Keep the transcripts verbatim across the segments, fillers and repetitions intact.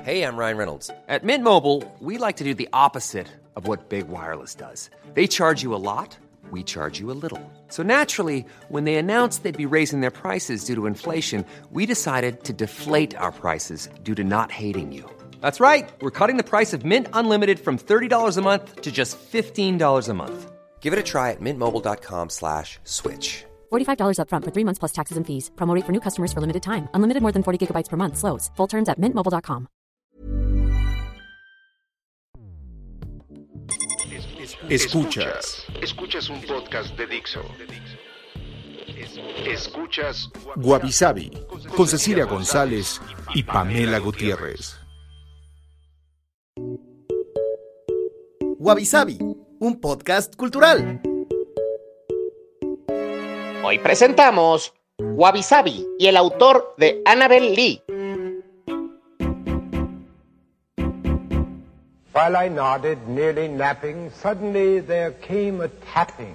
Hey, I'm Ryan Reynolds. At Mint Mobile, we like to do the opposite of what Big Wireless does. They charge you a lot, we charge you a little. So naturally, when they announced they'd be raising their prices due to inflation, we decided to deflate our prices due to not hating you. That's right. We're cutting the price of Mint Unlimited from thirty dollars a month to just fifteen dollars a month. Give it a try at mintmobile.com slash switch. forty-five dollars up front for three months plus taxes and fees. Promo rate for new customers for limited time. Unlimited more than forty gigabytes per month. Slows full terms at mint mobile dot com. Escuchas. Escuchas un podcast de Dixo. Escuchas Wabi Sabi con Cecilia González y Pamela Gutiérrez. Wabi Sabi, un podcast cultural. Hoy presentamos Wabi Sabi y el autor de Annabel Lee. While I nodded, nearly napping, suddenly there came a tapping,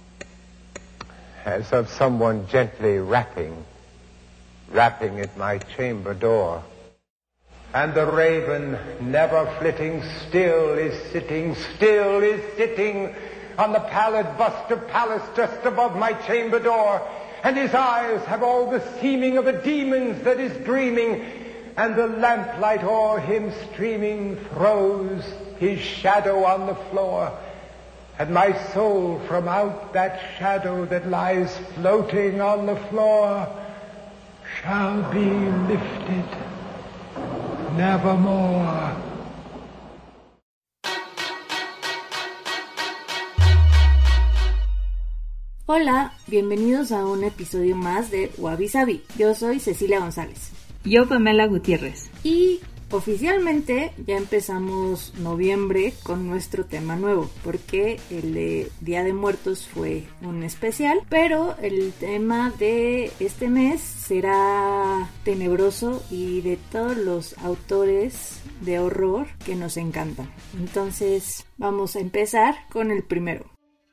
as of someone gently rapping, rapping at my chamber door. And the raven, never flitting, still is sitting, still is sitting on the pallid bust of Pallas just above my chamber door. And his eyes have all the seeming of a demon's that is dreaming, and the lamplight o'er him streaming throws his shadow on the floor. And my soul from out that shadow that lies floating on the floor shall be lifted nevermore. Hola, bienvenidos a un episodio más de Wabi Sabi. Yo soy Cecilia González. Yo, Pamela Gutiérrez. Y oficialmente ya empezamos noviembre con nuestro tema nuevo, porque el de Día de Muertos fue un especial, pero el tema de este mes será tenebroso y de todos los autores de horror que nos encantan. Entonces vamos a empezar con el primero.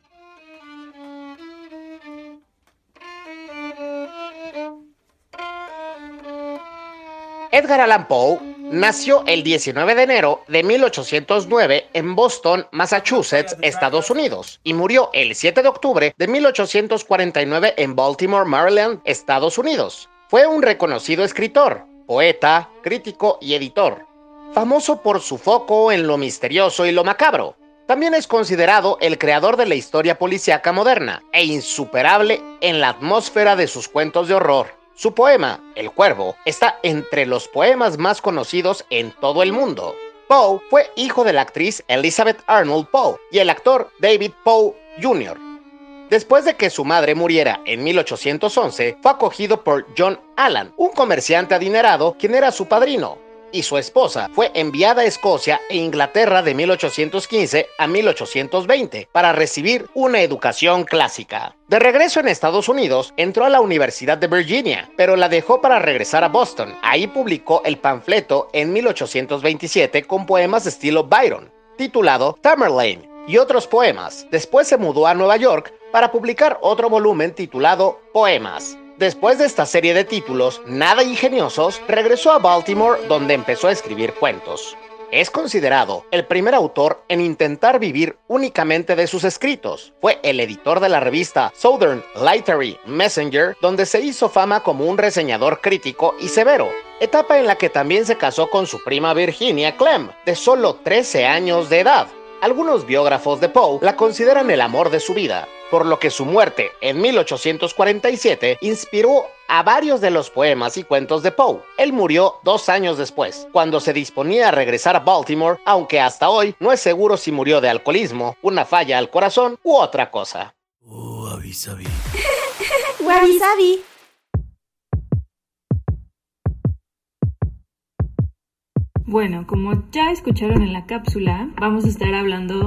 Edgar Allan Poe nació el diecinueve de enero de mil ochocientos nueve en Boston, Massachusetts, Estados Unidos, y murió el siete de octubre de mil ochocientos cuarenta y nueve en Baltimore, Maryland, Estados Unidos. Fue un reconocido escritor, poeta, crítico y editor, famoso por su foco en lo misterioso y lo macabro. También es considerado el creador de la historia policíaca moderna e insuperable en la atmósfera de sus cuentos de horror. Su poema, El Cuervo, está entre los poemas más conocidos en todo el mundo. Poe fue hijo de la actriz Elizabeth Arnold Poe y el actor David Poe junior Después de que su madre muriera en mil ochocientos once, fue acogido por John Allan, un comerciante adinerado quien era su padrino, y su esposa fue enviada a Escocia e Inglaterra de mil ochocientos quince a mil ochocientos veinte para recibir una educación clásica. De regreso en Estados Unidos, entró a la Universidad de Virginia, pero la dejó para regresar a Boston. Ahí publicó el panfleto en mil ochocientos veintisiete con poemas de estilo Byron, titulado Tamerlane, y otros poemas. Después se mudó a Nueva York para publicar otro volumen titulado Poemas. Después de esta serie de títulos nada ingeniosos, regresó a Baltimore, donde empezó a escribir cuentos. Es considerado el primer autor en intentar vivir únicamente de sus escritos. Fue el editor de la revista Southern Literary Messenger, donde se hizo fama como un reseñador crítico y severo, etapa en la que también se casó con su prima Virginia Clem, de solo trece años de edad. Algunos biógrafos de Poe la consideran el amor de su vida, por lo que su muerte en mil ochocientos cuarenta y siete inspiró a varios de los poemas y cuentos de Poe. Él murió dos años después, cuando se disponía a regresar a Baltimore, aunque hasta hoy no es seguro si murió de alcoholismo, una falla al corazón u otra cosa. Oh, Wabi Sabi. Wabi Sabi. Bueno, como ya escucharon en la cápsula, vamos a estar hablando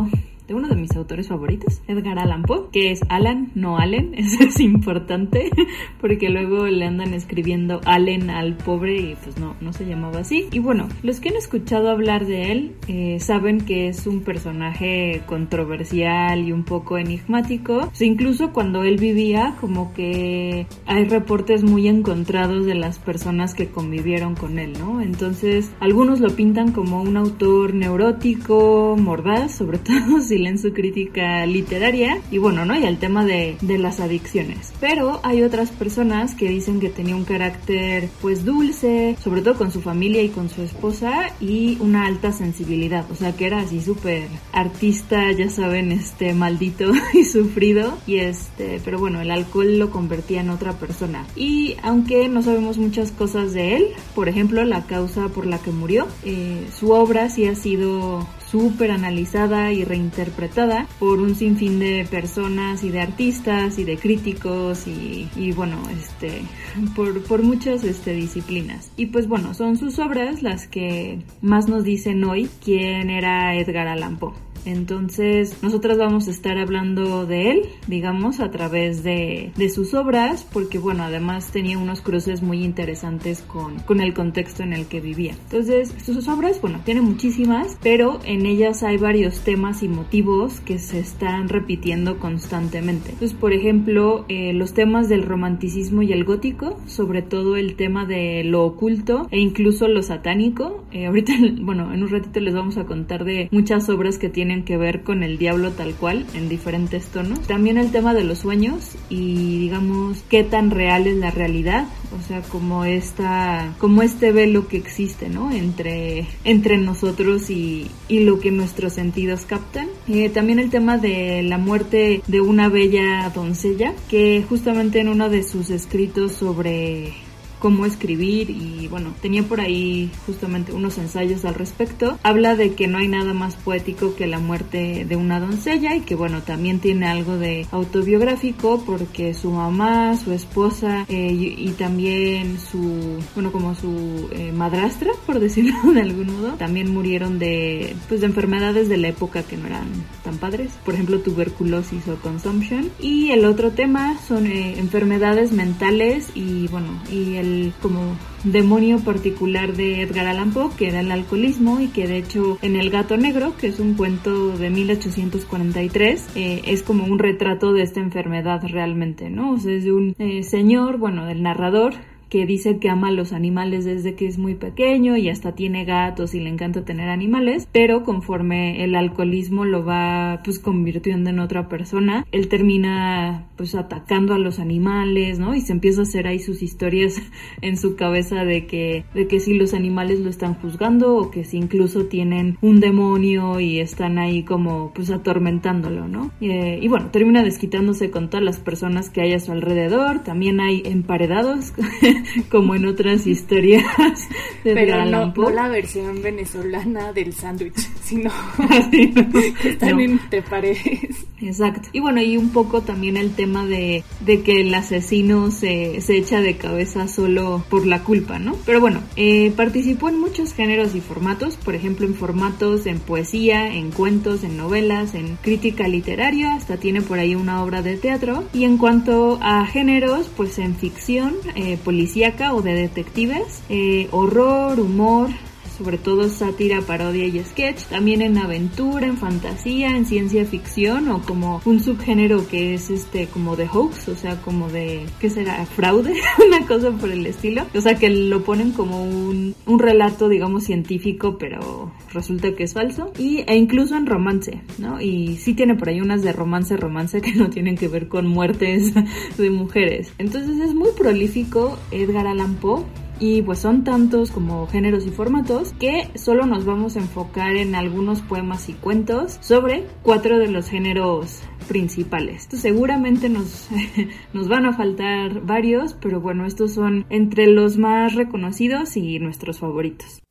de uno de mis autores favoritos, Edgar Allan Poe, que es Alan, no Allen. Eso es importante porque luego le andan escribiendo Allen al pobre y pues no, no se llamaba así. Y bueno, los que han escuchado hablar de él eh, saben que es un personaje controversial y un poco enigmático. O sea, incluso cuando él vivía, como que hay reportes muy encontrados de las personas que convivieron con él, ¿no? Entonces, algunos lo pintan como un autor neurótico, mordaz, sobre todo si leen su crítica literaria, y bueno, ¿no? Y el tema de, de las adicciones. Pero hay otras personas que dicen que tenía un carácter, pues, dulce, sobre todo con su familia y con su esposa, y una alta sensibilidad, o sea, que era así súper artista, ya saben, este, maldito y sufrido, y este, pero bueno, el alcohol lo convertía en otra persona. Y aunque no sabemos muchas cosas de él, por ejemplo, la causa por la que murió, eh, su obra sí ha sido súper analizada y reinterpretada por un sinfín de personas y de artistas y de críticos y, y bueno, este, por, por muchas este, disciplinas. Y pues bueno, son sus obras las que más nos dicen hoy quién era Edgar Allan Poe. Entonces, nosotras vamos a estar hablando de él, digamos, a través de, de sus obras, porque, bueno, además tenía unos cruces muy interesantes con, con el contexto en el que vivía. Entonces, sus obras, bueno, tiene muchísimas, pero en ellas hay varios temas y motivos que se están repitiendo constantemente. Entonces, por ejemplo, eh, los temas del romanticismo y el gótico, sobre todo el tema de lo oculto e incluso lo satánico. Eh, ahorita, bueno, en un ratito les vamos a contar de muchas obras que tienen que ver con el diablo tal cual, en diferentes tonos. También el tema de los sueños y, digamos, qué tan real es la realidad, o sea, como esta, como este velo que existe, ¿no? Entre, entre nosotros y, y lo que nuestros sentidos captan. Eh, también el tema de la muerte de una bella doncella, que justamente en uno de sus escritos sobre cómo escribir y bueno, tenía por ahí justamente unos ensayos al respecto, habla de que no hay nada más poético que la muerte de una doncella y que bueno, también tiene algo de autobiográfico porque su mamá, su esposa eh, y, y también su, bueno, como su eh, madrastra, por decirlo de algún modo, también murieron de, pues de enfermedades de la época que no eran tan padres, por ejemplo tuberculosis o consumption. Y el otro tema son eh, enfermedades mentales y bueno, y el como demonio particular de Edgar Allan Poe, que era el alcoholismo, y que de hecho en El gato negro, que es un cuento de mil ochocientos cuarenta y tres, eh, es como un retrato de esta enfermedad realmente, ¿no? O sea, es de un eh, señor, bueno, del narrador, que dice que ama a los animales desde que es muy pequeño y hasta tiene gatos y le encanta tener animales, pero conforme el alcoholismo lo va pues convirtiendo en otra persona, él termina pues atacando a los animales, ¿no? Y se empieza a hacer ahí sus historias en su cabeza de que, de que si los animales lo están juzgando o que si incluso tienen un demonio y están ahí como pues atormentándolo, ¿no? Eh, y bueno, termina desquitándose con todas las personas que hay a su alrededor. También hay emparedados como en otras historias de Pero Edgar Allan no, Poe. no la versión venezolana del sándwich, sino Sí, no. que están No. entre paredes. Exacto. Y bueno, y un poco también el tema de, de que el asesino se, se echa de cabeza solo por la culpa, ¿no? Pero bueno, eh, participó en muchos géneros y formatos, por ejemplo en formatos en poesía, en cuentos, en novelas, en crítica literaria, hasta tiene por ahí una obra de teatro. Y en cuanto a géneros, pues en ficción, eh, policíaca o de detectives, eh, horror, humor, sobre todo sátira, parodia y sketch, también en aventura, en fantasía, en ciencia ficción o como un subgénero que es este como de hoax, o sea, como de, ¿qué será? Fraude, una cosa por el estilo, o sea, que lo ponen como un, un relato, digamos, científico, pero resulta que es falso, y, e incluso en romance, ¿no? Y sí tiene por ahí unas de romance, romance que no tienen que ver con muertes de mujeres. Entonces es muy prolífico Edgar Allan Poe. Y pues son tantos como géneros y formatos que solo nos vamos a enfocar en algunos poemas y cuentos sobre cuatro de los géneros principales. Entonces, seguramente nos, nos van a faltar varios, pero bueno, estos son entre los más reconocidos y nuestros favoritos.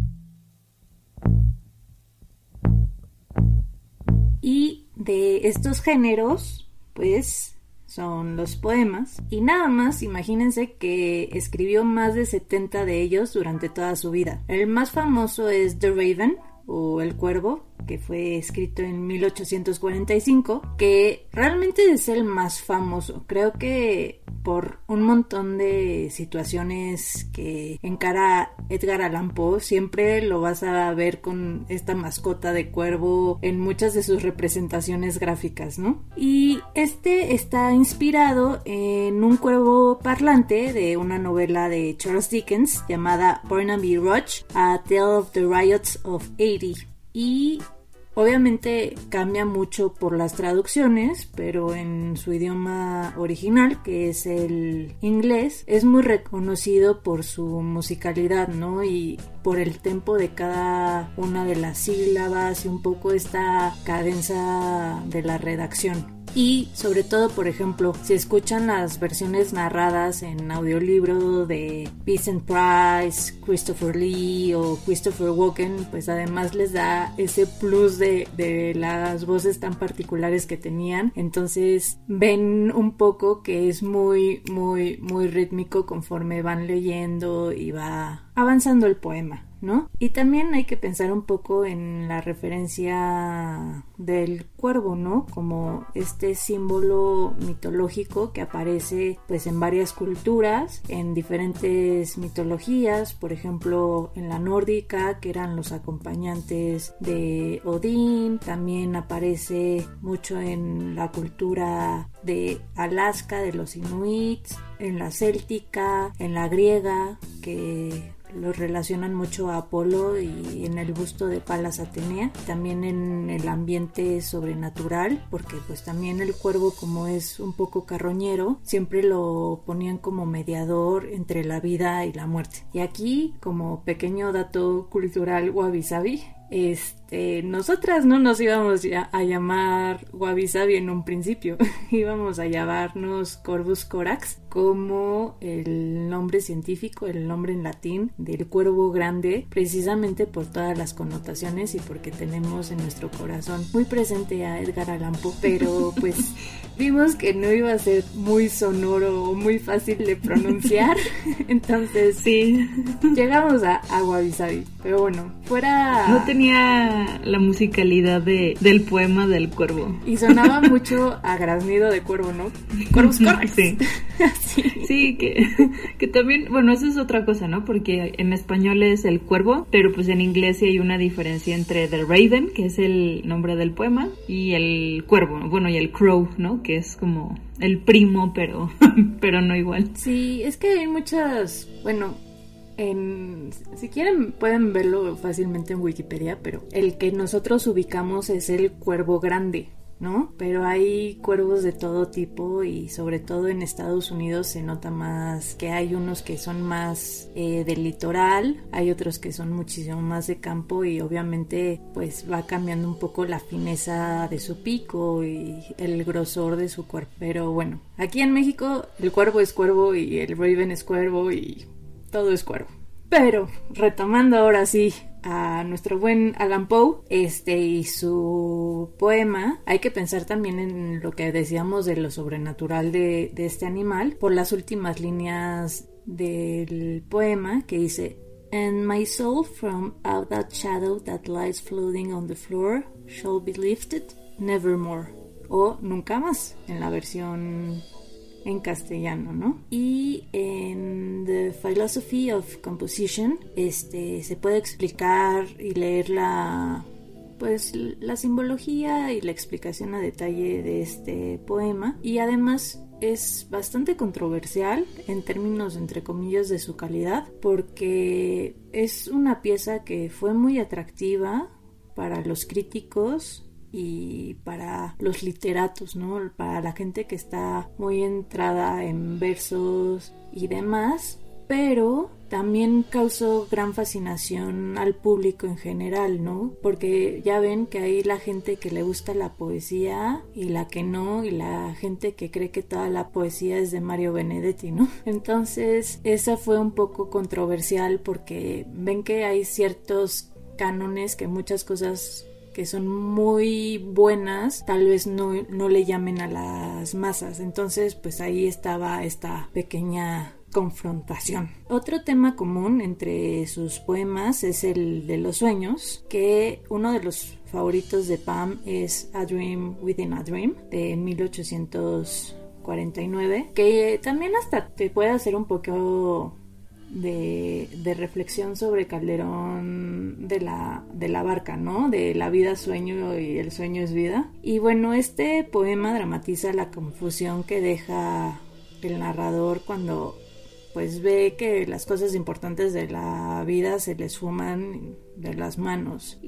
Y de estos géneros, pues son los poemas, y nada más imagínense que escribió más de setenta de ellos durante toda su vida. El más famoso es The Raven, o El Cuervo, que fue escrito en mil ochocientos cuarenta y cinco, que realmente es el más famoso. Creo que por un montón de situaciones que encara Edgar Allan Poe, siempre lo vas a ver con esta mascota de cuervo en muchas de sus representaciones gráficas, ¿no? Y este está inspirado en un cuervo parlante de una novela de Charles Dickens llamada Barnaby Rudge, A Tale of the Riots of ochenta. Y obviamente cambia mucho por las traducciones, pero en su idioma original, que es el inglés, es muy reconocido por su musicalidad, ¿no? Y por el tempo de cada una de las sílabas y un poco esta cadencia de la redacción. Y sobre todo, por ejemplo, si escuchan las versiones narradas en audiolibro de Vincent Price, Christopher Lee o Christopher Walken, pues además les da ese plus de, de las voces tan particulares que tenían. Entonces ven un poco que es muy, muy, muy rítmico conforme van leyendo y va avanzando el poema, ¿no? Y también hay que pensar un poco en la referencia del cuervo, ¿no? Como este símbolo mitológico que aparece pues en varias culturas, en diferentes mitologías, por ejemplo en la nórdica, que eran los acompañantes de Odín. También aparece mucho en la cultura de Alaska, de los inuits, en la céltica, en la griega, que los relacionan mucho a Apolo y en el busto de Palas Atenea, también en el ambiente sobrenatural, porque pues también el cuervo, como es un poco carroñero, siempre lo ponían como mediador entre la vida y la muerte. Y aquí, como pequeño dato cultural wabi-sabi, este, nosotras no nos íbamos a llamar wabi-sabi en un principio, íbamos a llamarnos Corvus corax, como el nombre científico, el nombre en latín del cuervo grande, precisamente por todas las connotaciones y porque tenemos en nuestro corazón muy presente a Edgar Allan Poe, pero pues vimos que no iba a ser muy sonoro o muy fácil de pronunciar, entonces sí, llegamos a, a wabi-sabi, pero bueno, fuera... No tenía la musicalidad de, del poema del cuervo. Y sonaba mucho a graznido de cuervo, ¿no? Corvus corax. Sí. Sí. Sí, que, que también, bueno, eso es otra cosa, ¿no? Porque en español es el cuervo, pero pues en inglés sí hay una diferencia entre The Raven, que es el nombre del poema, y el cuervo, bueno, y el crow, ¿no? Que es como el primo, pero, pero no igual. Sí, es que hay muchas, bueno... En, si quieren pueden verlo fácilmente en Wikipedia, pero el que nosotros ubicamos es el cuervo grande, ¿no? Pero hay cuervos de todo tipo y sobre todo en Estados Unidos se nota más que hay unos que son más eh, del litoral, hay otros que son muchísimo más de campo y obviamente pues va cambiando un poco la fineza de su pico y el grosor de su cuerpo. Pero bueno, aquí en México el cuervo es cuervo y el raven es cuervo y todo es cuervo. Pero retomando ahora sí a nuestro buen Allan Poe, este y su poema, hay que pensar también en lo que decíamos de lo sobrenatural de, de este animal, por las últimas líneas del poema que dice: And my soul from out that shadow that lies floating on the floor shall be lifted nevermore, o nunca más en la versión en castellano, ¿no? Y en The Philosophy of Composition este se puede explicar y leer la pues la simbología y la explicación a detalle de este poema, y además es bastante controversial en términos entre comillas de su calidad, porque es una pieza que fue muy atractiva para los críticos y para los literatos, ¿no? Para la gente que está muy entrada en versos y demás, pero también causó gran fascinación al público en general, ¿no? Porque ya ven que hay la gente que le gusta la poesía y la que no, y la gente que cree que toda la poesía es de Mario Benedetti, ¿no? Entonces, esa fue un poco controversial porque ven que hay ciertos cánones que muchas cosas que son muy buenas tal vez no, no le llamen a las masas. Entonces pues ahí estaba esta pequeña confrontación. Otro tema común entre sus poemas es el de los sueños, que uno de los favoritos de Pam es A Dream Within a Dream de mil ochocientos cuarenta y nueve, que también hasta te puede hacer un poco de, de reflexión sobre Calderón de la, de la Barca, ¿no? De la vida sueño y el sueño es vida. Y bueno, este poema dramatiza la confusión que deja el narrador cuando pues ve que las cosas importantes de la vida se les fuman de las manos,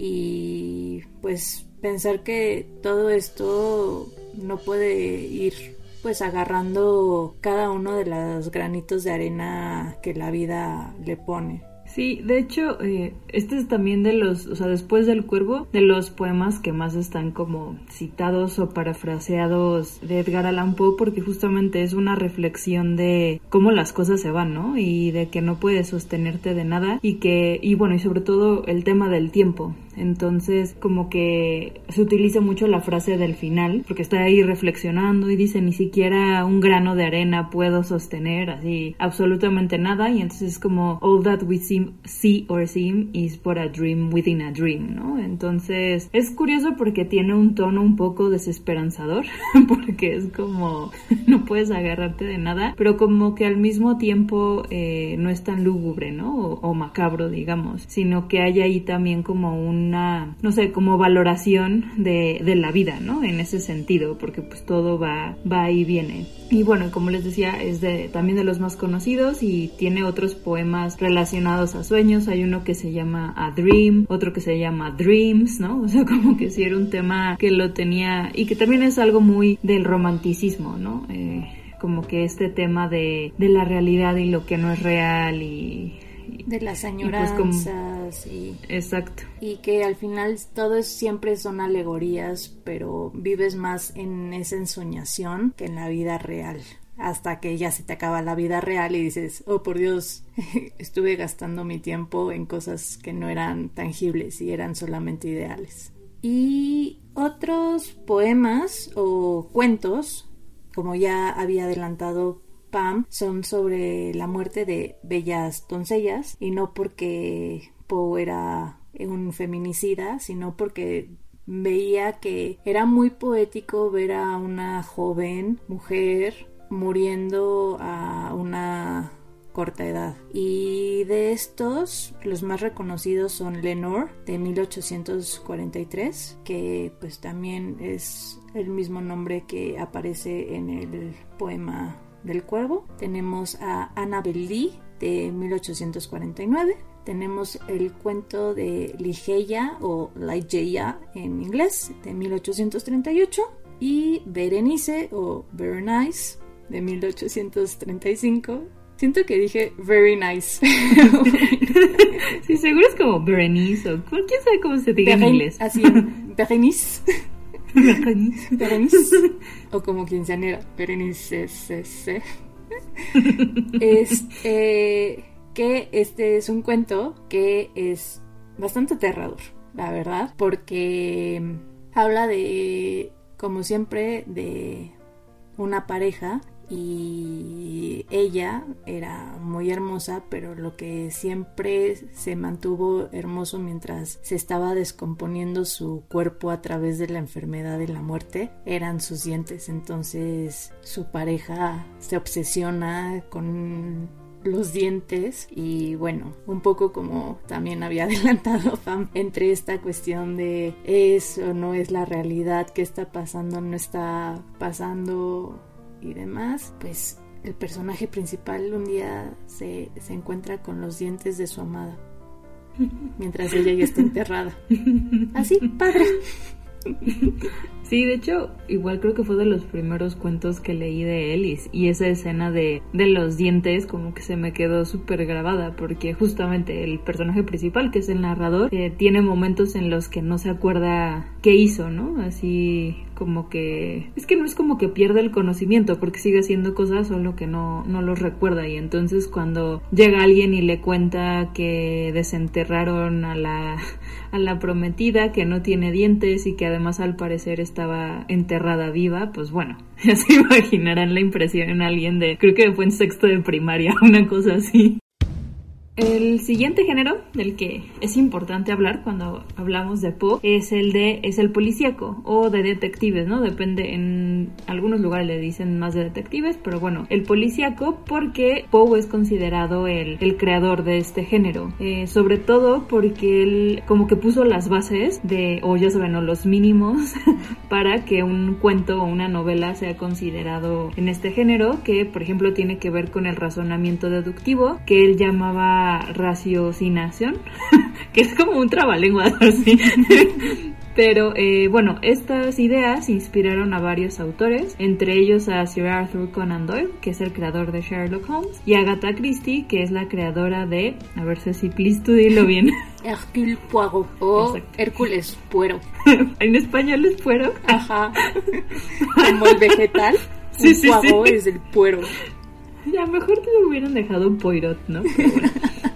y pues pensar que todo esto no puede ir pues agarrando cada uno de los granitos de arena que la vida le pone. Sí, de hecho, eh, este es también de los, o sea, después del Cuervo, de los poemas que más están como citados o parafraseados de Edgar Allan Poe, porque justamente es una reflexión de cómo las cosas se van, ¿no? Y de que no puedes sostenerte de nada, y que, y bueno, y sobre todo el tema del tiempo. Entonces, como que se utiliza mucho la frase del final, porque está ahí reflexionando y dice, ni siquiera un grano de arena puedo sostener, así, absolutamente nada, y entonces es como, all that we see, see or seem is but a dream within a dream, ¿no? Entonces, es curioso porque tiene un tono un poco desesperanzador, porque es como, no puedes agarrarte de nada, pero como que al mismo tiempo eh, no es tan lúgubre, ¿no? O, o macabro, digamos, sino que hay ahí también como un una, no sé, como valoración de, de la vida, ¿no? En ese sentido, porque pues todo va, va y viene. Y bueno, como les decía, es de, también de los más conocidos, y tiene otros poemas relacionados a sueños. Hay uno que se llama A Dream, otro que se llama Dreams, ¿no? O sea, como que sí era un tema que lo tenía, y que también es algo muy del romanticismo, ¿no? Eh, como que este tema de, de la realidad y lo que no es real, y de las añoranzas, y, pues como, y exacto, y que al final todo es, siempre son alegorías, pero vives más en esa ensoñación que en la vida real, hasta que ya se te acaba la vida real y dices, oh por Dios, estuve gastando mi tiempo en cosas que no eran tangibles y eran solamente ideales. Y otros poemas o cuentos, como ya había adelantado Pam, son sobre la muerte de bellas doncellas, y no porque Poe era un feminicida, sino porque veía que era muy poético ver a una joven mujer muriendo a una corta edad. Y de estos, los más reconocidos son Lenore, de mil ochocientos cuarenta y tres, que pues también es el mismo nombre que aparece en el poema del Cuervo. Tenemos a Annabel Lee, de mil ochocientos cuarenta y nueve. Tenemos el cuento de Ligeia o Ligeia en inglés, de mil ochocientos treinta y ocho. Y Berenice o Berenice, de mil ochocientos treinta y cinco. Siento que dije very nice. Sí, seguro es como Berenice, o quién sabe cómo se diga Beren, en inglés. Así, Berenice. Berenice. Berenice. O como quinceañera, Berenice. Es, eh, que este es un cuento que es bastante aterrador, la verdad, porque habla de, como siempre, de una pareja, y ella era muy hermosa, pero lo que siempre se mantuvo hermoso mientras se estaba descomponiendo su cuerpo a través de la enfermedad de la muerte eran sus dientes. Entonces su pareja se obsesiona con los dientes, y bueno, un poco como también había adelantado Pam, entre esta cuestión de es o no es la realidad, qué está pasando, no está pasando y demás, pues el personaje principal un día se, se encuentra con los dientes de su amada mientras ella ya está enterrada. Así, padre. Sí, de hecho, igual creo que fue de los primeros cuentos que leí de él, y, y esa escena de, de los dientes como que se me quedó súper grabada, porque justamente el personaje principal, que es el narrador, eh, tiene momentos en los que no se acuerda qué hizo, ¿no? Así como que... es que no es como que pierde el conocimiento, porque sigue haciendo cosas, solo que no, no los recuerda, y entonces cuando llega alguien y le cuenta que desenterraron a la, a la prometida, que no tiene dientes y que además al parecer está estaba enterrada viva, pues bueno, ya se imaginarán la impresión en alguien de, creo que fue en sexto de primaria, una cosa así. El siguiente género del que es importante hablar cuando hablamos de Poe es el de es el policíaco o de detectives, ¿no? Depende, en algunos lugares le dicen más de detectives, pero bueno, el policíaco porque Poe es considerado el, el creador de este género, eh, sobre todo porque él como que puso las bases de, o ya saben, o los mínimos para que un cuento o una novela sea considerado en este género, que por ejemplo tiene que ver con el razonamiento deductivo, que él llamaba raciocinación, que es como un trabalenguas así. Pero eh, bueno, estas ideas inspiraron a varios autores, entre ellos a Sir Arthur Conan Doyle, que es el creador de Sherlock Holmes, y Agatha Christie, que es la creadora de, a ver si please tú dilo bien, Hercule Poirot o Exacto. Hércules Poirot. En español es Poirot. Ajá. Como el vegetal, sí, sí, Poirot sí. es el Poirot. Ya, mejor te lo hubieran dejado Poirot, ¿no? Pero bueno.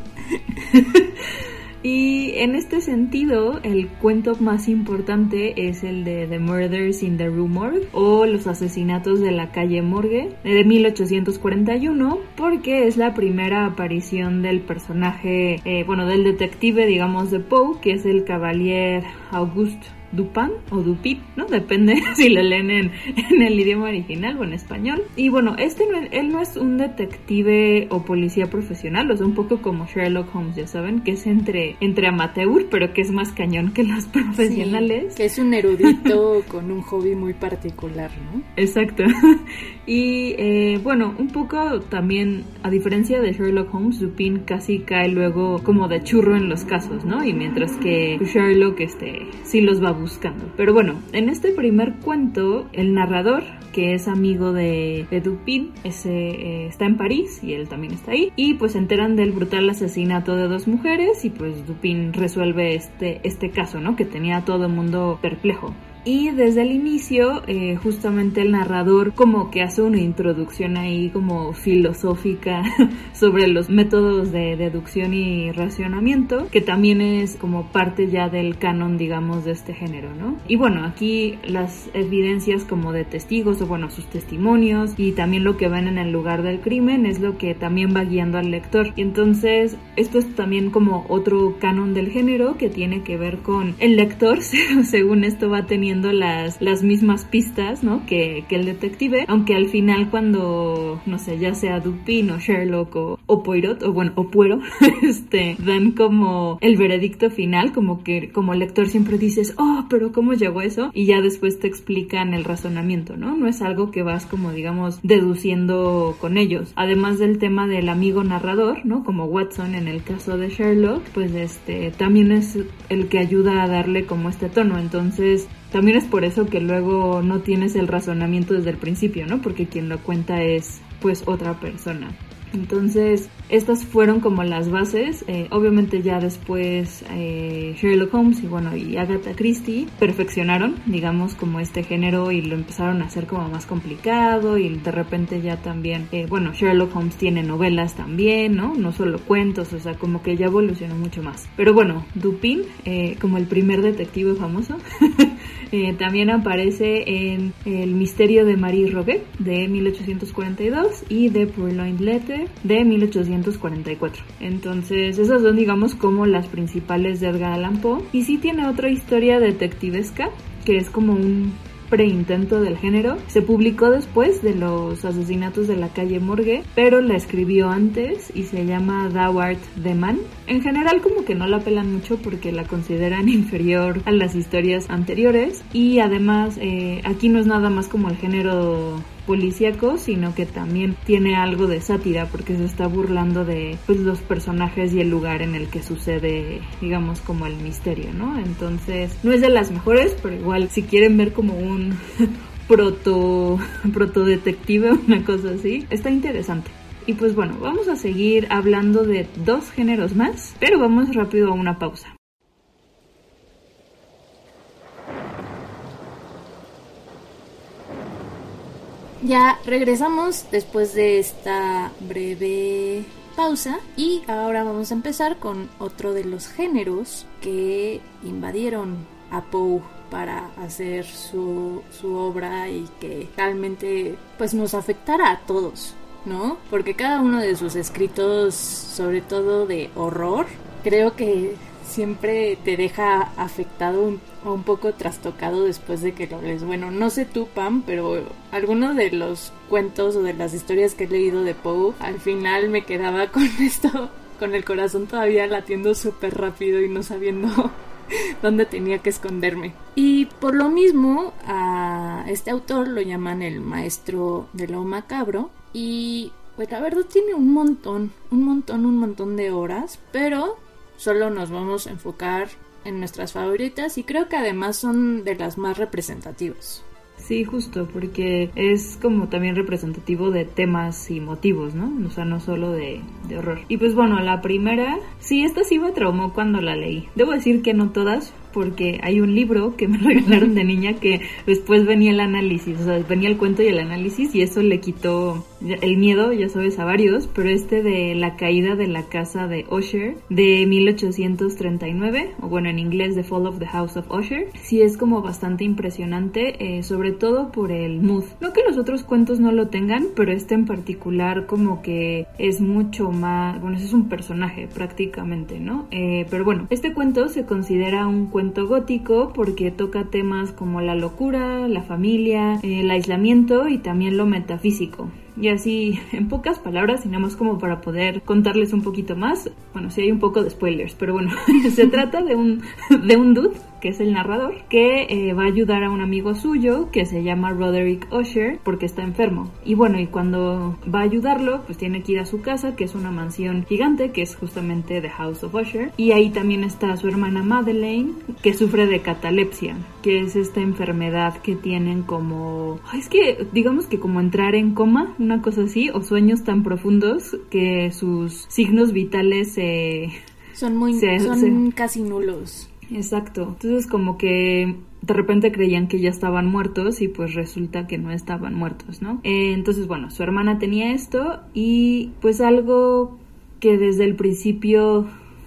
Y en este sentido, el cuento más importante es el de The Murders in the Rue Morgue o Los asesinatos de la calle Morgue de mil ochocientos cuarenta y uno, porque es la primera aparición del personaje, eh, bueno, del detective, digamos, de Poe, que es el Cavalier Auguste Dupin o Dupin, ¿no? Depende si lo leen en, en el idioma original o en español. Y bueno, este no, él no es un detective o policía profesional, o sea, un poco como Sherlock Holmes, ya saben, que es entre, entre amateur, pero que es más cañón que los profesionales. Sí, que es un erudito con un hobby muy particular, ¿no? Exacto. Y eh, bueno, un poco también, a diferencia de Sherlock Holmes, Dupin casi cae luego como de churro en los casos, ¿no? Y mientras que Sherlock este, sí los va buscando. Pero bueno, en este primer cuento, el narrador, que es amigo de, de Dupin, ese, eh, está en París y él también está ahí, y pues se enteran del brutal asesinato de dos mujeres y pues Dupin resuelve este, este caso, ¿no? Que tenía a todo el mundo perplejo. Y desde el inicio, eh, justamente el narrador como que hace una introducción ahí como filosófica sobre los métodos de deducción y racionamiento, que también es como parte ya del canon, digamos, de este género, ¿no? Y bueno, aquí las evidencias como de testigos, o bueno, sus testimonios, y también lo que ven en el lugar del crimen es lo que también va guiando al lector. Y entonces, esto es también como otro canon del género que tiene que ver con el lector, según esto va teniendo las, las mismas pistas, ¿no? Que, que el detective, aunque al final cuando, no sé, ya sea Dupin o Sherlock o, o Poirot, o bueno, o Poirot, este, dan como el veredicto final, como que como lector siempre dices, oh, pero ¿cómo llegó eso? Y ya después te explican el razonamiento, ¿no? No es algo que vas como, digamos, deduciendo con ellos. Además del tema del amigo narrador, ¿no? Como Watson en el caso de Sherlock, pues este, también es el que ayuda a darle como este tono. Entonces, también es por eso que luego no tienes el razonamiento desde el principio, ¿no? Porque quien lo cuenta es, pues, otra persona. Entonces, estas fueron como las bases. Eh, obviamente ya después eh, Sherlock Holmes y bueno, y Agatha Christie perfeccionaron, digamos, como este género y lo empezaron a hacer como más complicado, y de repente ya también, eh, bueno, Sherlock Holmes tiene novelas también, ¿no? No solo cuentos, o sea, como que ya evolucionó mucho más. Pero bueno, Dupin, eh, como el primer detective famoso, eh, también aparece en El misterio de Marie Roget de mil ochocientos cuarenta y dos y The Purloined Letter de mil ochocientos cuarenta y cuatro. Entonces esas son, digamos, como las principales de Edgar Allan Poe. Y sí tiene otra historia detectivesca que es como un preintento del género. Se publicó después de los asesinatos de la calle Morgue, pero la escribió antes y se llama Thou Art the Man. En general como que no la pelan mucho porque la consideran inferior a las historias anteriores, y además eh, aquí no es nada más como el género policíaco, sino que también tiene algo de sátira porque se está burlando de pues, los personajes y el lugar en el que sucede, digamos, como el misterio, ¿no? Entonces no es de las mejores, pero igual si quieren ver como un proto proto detective, una cosa así, está interesante. Y pues bueno, vamos a seguir hablando de dos géneros más, pero vamos rápido a una pausa. Ya regresamos después de esta breve pausa y ahora vamos a empezar con otro de los géneros que invadieron a Poe para hacer su, su obra y que realmente pues nos afectara a todos, ¿no? Porque cada uno de sus escritos, sobre todo de horror, creo que siempre te deja afectado un, o un poco trastocado después de que lo lees. Bueno, no sé tú, Pam, pero algunos de los cuentos o de las historias que he leído de Poe, al final me quedaba con esto, con el corazón todavía latiendo súper rápido y no sabiendo dónde tenía que esconderme. Y por lo mismo, a este autor lo llaman el maestro de lo macabro. Y pues la verdad tiene un montón, un montón, un montón de horas, pero solo nos vamos a enfocar en nuestras favoritas y creo que además son de las más representativas. Sí, justo, porque es como también representativo de temas y motivos, ¿no? O sea, no solo de, de horror. Y pues bueno, la primera, sí, esta sí me traumó cuando la leí. Debo decir que no todas, porque hay un libro que me regalaron de niña que después venía el análisis, o sea, venía el cuento y el análisis y eso le quitó el miedo, ya sabes, a varios, pero este de la caída de la casa de Usher de mil ochocientos treinta y nueve, o bueno, en inglés The Fall of the House of Usher, sí es como bastante impresionante, eh, sobre todo por el mood. No que los otros cuentos no lo tengan, pero este en particular como que es mucho más, bueno, es un personaje prácticamente, ¿no? Eh, pero bueno, este cuento se considera un cuento gótico porque toca temas como la locura, la familia, el aislamiento y también lo metafísico. Y así, en pocas palabras, y nada más como para poder contarles un poquito más, bueno, sí hay un poco de spoilers, pero bueno, se trata de un, de un dude, que es el narrador, que eh, va a ayudar a un amigo suyo que se llama Roderick Usher porque está enfermo. Y bueno, y cuando va a ayudarlo, pues tiene que ir a su casa, que es una mansión gigante, que es justamente The House of Usher. Y ahí también está su hermana Madeleine, que sufre de catalepsia, que es esta enfermedad que tienen como... Es que, digamos que como entrar en coma, una cosa así, o sueños tan profundos que sus signos vitales se... Son muy... se, son se, casi nulos. Exacto. Entonces como que de repente creían que ya estaban muertos y pues resulta que no estaban muertos, ¿no? Eh, entonces, bueno, su hermana tenía esto y pues algo que desde el principio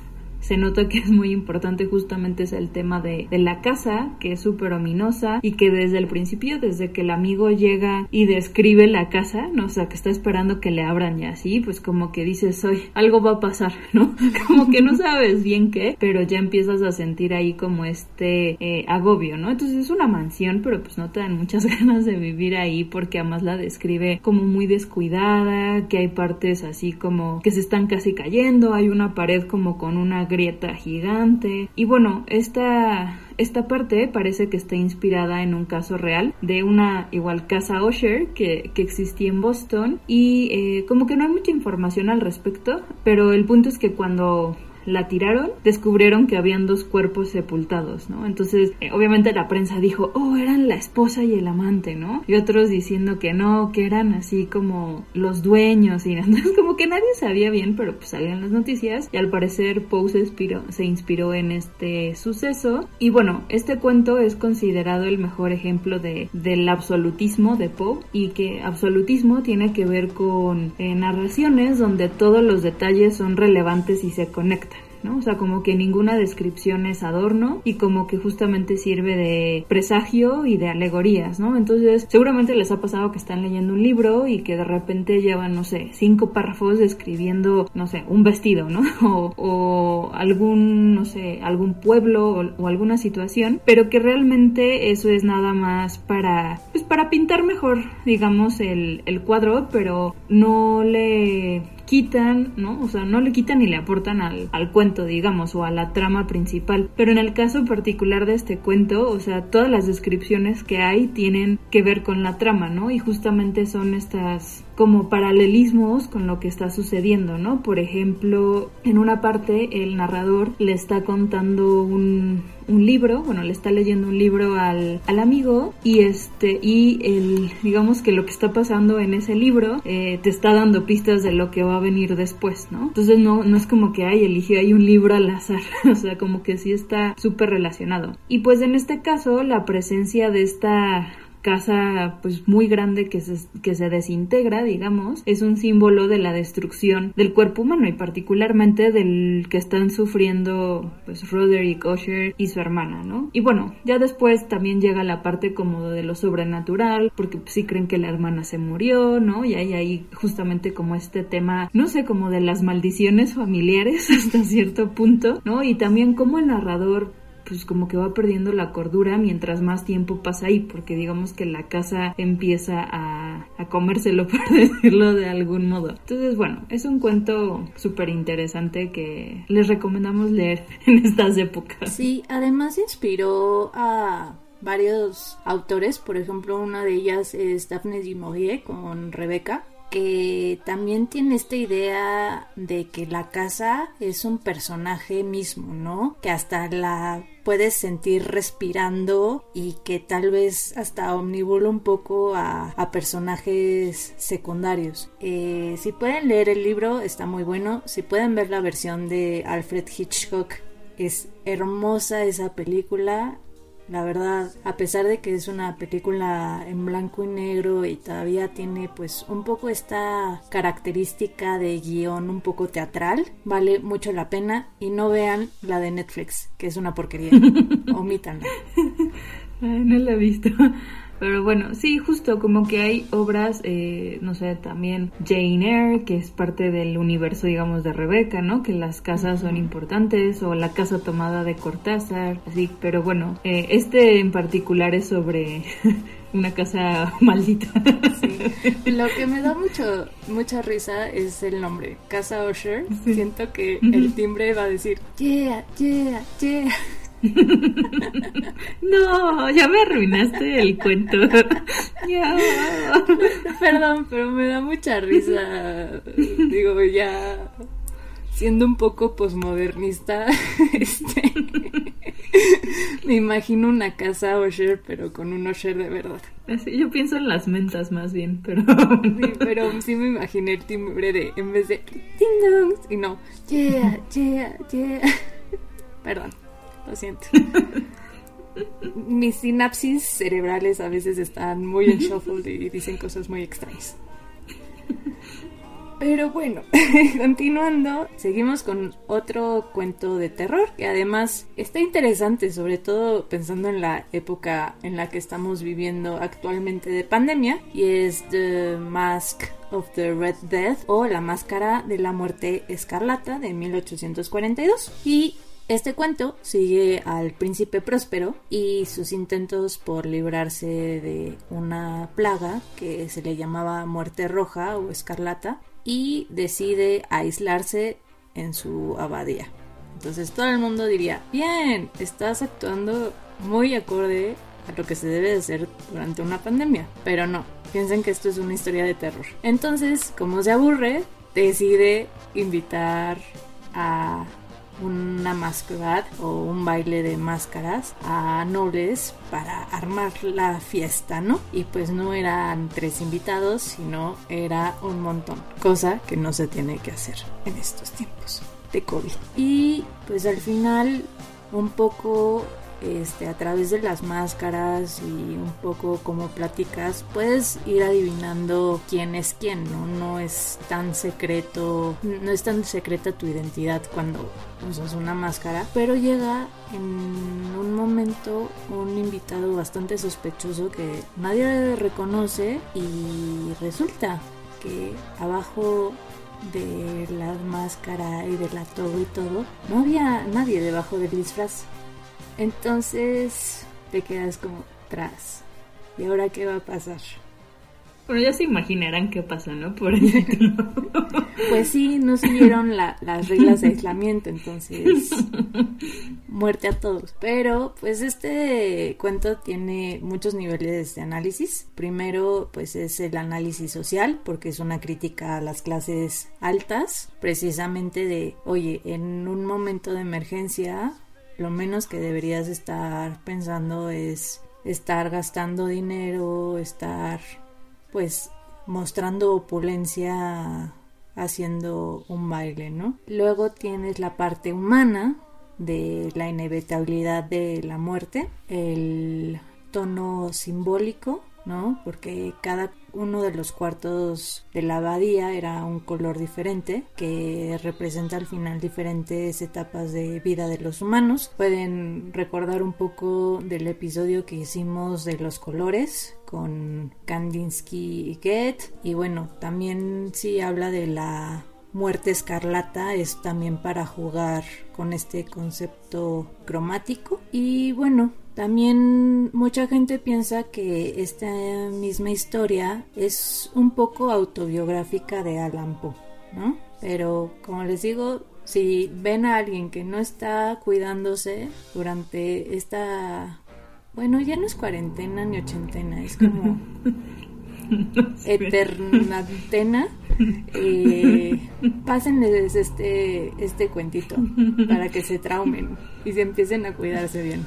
se nota que es muy importante justamente es el tema de, de la casa, que es súper ominosa y que desde el principio, desde que el amigo llega y describe la casa, ¿no? O sea, que está esperando que le abran y así, pues como que dices, oye, algo va a pasar, ¿no? Como que no sabes bien qué, pero ya empiezas a sentir ahí como este eh, agobio, ¿no? Entonces es una mansión, pero pues no te dan muchas ganas de vivir ahí porque además la describe como muy descuidada, que hay partes así como que se están casi cayendo, hay una pared como con una grieta gigante y bueno, esta esta parte parece que está inspirada en un caso real de una igual casa Usher que, que existía en Boston y eh, como que no hay mucha información al respecto, pero el punto es que cuando la tiraron, descubrieron que habían dos cuerpos sepultados, ¿no? Entonces, eh, obviamente la prensa dijo, oh, eran la esposa y el amante, ¿no? Y otros diciendo que no, que eran así como los dueños, y entonces como que nadie sabía bien, pero pues salían las noticias, y al parecer Poe se inspiró, se inspiró en este suceso, y bueno, este cuento es considerado el mejor ejemplo de, del absolutismo de Poe, y que absolutismo tiene que ver con eh, narraciones donde todos los detalles son relevantes y se conectan, ¿no? O sea, como que ninguna descripción es adorno y como que justamente sirve de presagio y de alegorías, ¿no? Entonces, seguramente les ha pasado que están leyendo un libro y que de repente llevan, no sé, cinco párrafos describiendo, no sé, un vestido, ¿no? O, o algún, no sé, algún pueblo o, o alguna situación, pero que realmente eso es nada más para, pues para pintar mejor, digamos, el, el cuadro, pero no le quitan, ¿no? O sea, no le quitan ni le aportan al, al cuento, digamos, o a la trama principal. Pero en el caso particular de este cuento, o sea, todas las descripciones que hay tienen que ver con la trama, ¿no? Y justamente son estas como paralelismos con lo que está sucediendo, ¿no? Por ejemplo, en una parte el narrador le está contando un, un libro, bueno, le está leyendo un libro al, al amigo y este y el, digamos que lo que está pasando en ese libro eh, te está dando pistas de lo que va a venir después, ¿no? Entonces no, no es como que ay, eligió ahí un libro al azar, o sea, como que sí está súper relacionado. Y pues en este caso la presencia de esta casa pues muy grande que se, que se desintegra, digamos, es un símbolo de la destrucción del cuerpo humano y particularmente del que están sufriendo pues Roderick Usher y su hermana, ¿no? Y bueno, ya después también llega la parte como de lo sobrenatural, porque pues, sí creen que la hermana se murió, ¿no? Y hay ahí justamente como este tema, no sé, como de las maldiciones familiares hasta cierto punto, ¿no? Y también como el narrador pues como que va perdiendo la cordura mientras más tiempo pasa ahí, porque digamos que la casa empieza a, a comérselo, por decirlo de algún modo. Entonces, bueno, es un cuento súper interesante que les recomendamos leer en estas épocas. Sí, además inspiró a varios autores, por ejemplo, una de ellas es Daphne du Maurier con Rebeca, que también tiene esta idea de que la casa es un personaje mismo, ¿no? Que hasta la puedes sentir respirando y que tal vez hasta omnibula un poco a, a personajes secundarios. Eh, si pueden leer el libro, está muy bueno. Si pueden ver la versión de Alfred Hitchcock, es hermosa esa película. La verdad, a pesar de que es una película en blanco y negro y todavía tiene pues un poco esta característica de guión un poco teatral, vale mucho la pena. Y no vean la de Netflix, que es una porquería. Omítanla. Ay, no la he visto. Pero bueno, sí, justo como que hay obras, eh, no sé, también Jane Eyre, que es parte del universo, digamos, de Rebeca, ¿no? Que las casas son importantes, o La casa tomada de Cortázar, así, pero bueno, eh, este en particular es sobre una casa maldita. Sí. Lo que me da mucho mucha risa es el nombre, Casa Usher. Sí. Siento que el timbre va a decir, yeah, yeah, yeah. No, ya me arruinaste el cuento. Ya. Perdón, pero me da mucha risa. Digo, ya siendo un poco posmodernista, este, me imagino una casa Usher, pero con un Usher de verdad. Sí, yo pienso en las mentas más bien, pero sí, pero sí me imaginé el timbre de, en vez de ding dong, y no, yeah, yeah, yeah. Perdón. Lo siento. Mis sinapsis cerebrales a veces están muy en shuffle y dicen cosas muy extrañas. Pero bueno, continuando, seguimos con otro cuento de terror que además está interesante, sobre todo pensando en la época en la que estamos viviendo actualmente de pandemia, y es The Mask of the Red Death, o La Máscara de la Muerte Escarlata, de mil ochocientos cuarenta y dos. Y este cuento sigue al príncipe Próspero y sus intentos por librarse de una plaga que se le llamaba muerte roja o escarlata, y decide aislarse en su abadía. Entonces todo el mundo diría, bien, estás actuando muy acorde a lo que se debe de hacer durante una pandemia, pero no, piensen que esto es una historia de terror. Entonces, como se aburre, decide invitar a una masquerade o un baile de máscaras a nobles para armar la fiesta, ¿no? Y pues no eran tres invitados, sino era un montón, cosa que no se tiene que hacer en estos tiempos de COVID. Y pues al final un poco este, a través de las máscaras y un poco como platicas, puedes ir adivinando quién es quién, ¿no? No es tan secreto, no es tan secreta tu identidad cuando usas una máscara, pero llega en un momento un invitado bastante sospechoso que nadie reconoce, y resulta que abajo de la máscara y de la toga y todo, no había nadie debajo del disfraz. Entonces te quedas como tras. ¿Y ahora qué va a pasar? Bueno, ya se imaginarán qué pasa, ¿no? Por el título. Pues sí, no siguieron la, las reglas de aislamiento, entonces muerte a todos. Pero pues este cuento tiene muchos niveles de análisis. Primero pues es el análisis social, porque es una crítica a las clases altas, precisamente de, oye, en un momento de emergencia lo menos que deberías estar pensando es estar gastando dinero, estar pues mostrando opulencia haciendo un baile, ¿no? Luego tienes la parte humana de la inevitabilidad de la muerte, el tono simbólico ¿no? Porque cada uno de los cuartos de la abadía era un color diferente que representa al final diferentes etapas de vida de los humanos. Pueden recordar un poco del episodio que hicimos de los colores con Kandinsky y Goethe, y bueno, también sí habla de la muerte escarlata, es también para jugar con este concepto cromático. Y bueno, también mucha gente piensa que esta misma historia es un poco autobiográfica de Allan Poe, ¿no? Pero como les digo, si ven a alguien que no está cuidándose durante esta, bueno, ya no es cuarentena ni ochentena, es como eternatena, eh, pásenles este este cuentito para que se traumen y se empiecen a cuidarse bien.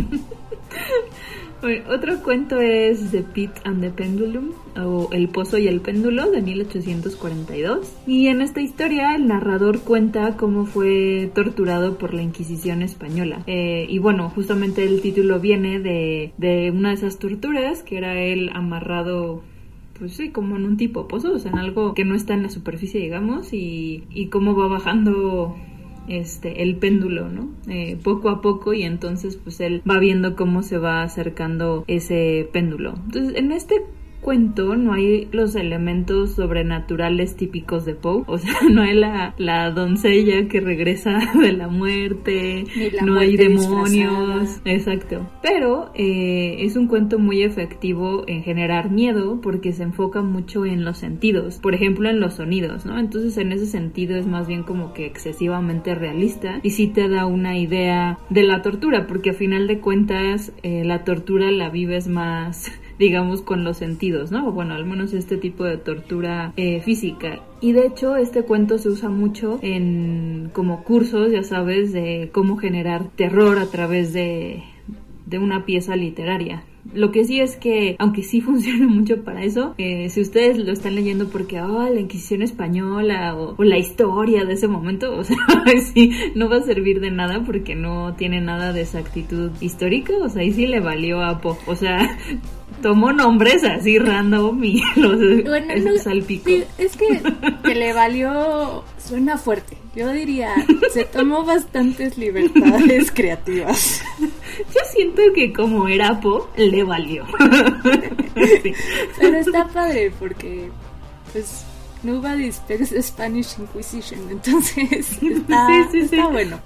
Bueno, otro cuento es The Pit and the Pendulum, o El Pozo y el Péndulo, de mil ochocientos cuarenta y dos. Y en esta historia el narrador cuenta cómo fue torturado por la Inquisición española. Eh, y bueno, justamente el título viene de, de una de esas torturas, que era él amarrado, pues sí, como en un tipo pozo, o sea, en algo que no está en la superficie, digamos, y, y cómo va bajando este el péndulo, ¿no? Eh, poco a poco, y entonces pues él va viendo cómo se va acercando ese péndulo. Entonces, en este cuento no hay los elementos sobrenaturales típicos de Poe, o sea, no hay la, la doncella que regresa de la muerte, la no muerte hay demonios, disfrazada. Exacto, pero eh, es un cuento muy efectivo en generar miedo porque se enfoca mucho en los sentidos, por ejemplo en los sonidos, ¿no? Entonces en ese sentido es más bien como que excesivamente realista y sí te da una idea de la tortura, porque a final de cuentas eh, la tortura la vives más, digamos, con los sentidos, ¿no? Bueno, al menos este tipo de tortura eh, física. Y de hecho este cuento se usa mucho en como cursos, ya sabes, de cómo generar terror a través de, de una pieza literaria. Lo que sí es que, aunque sí funciona mucho para eso, eh, si ustedes lo están leyendo porque, oh, la Inquisición española o, o la historia de ese momento, o sea, sí, no va a servir de nada porque no tiene nada de exactitud histórica, o sea, ahí sí le valió a Poe, o sea, tomó nombres así random y los bueno, no, salpicó. Sí, es que, que le valió, suena fuerte. Yo diría, se tomó bastantes libertades creativas. Yo siento que como era Poe, le valió. Sí. Pero está padre porque, pues, nobody speaks Spanish Inquisition, entonces está, sí, sí, está sí. bueno.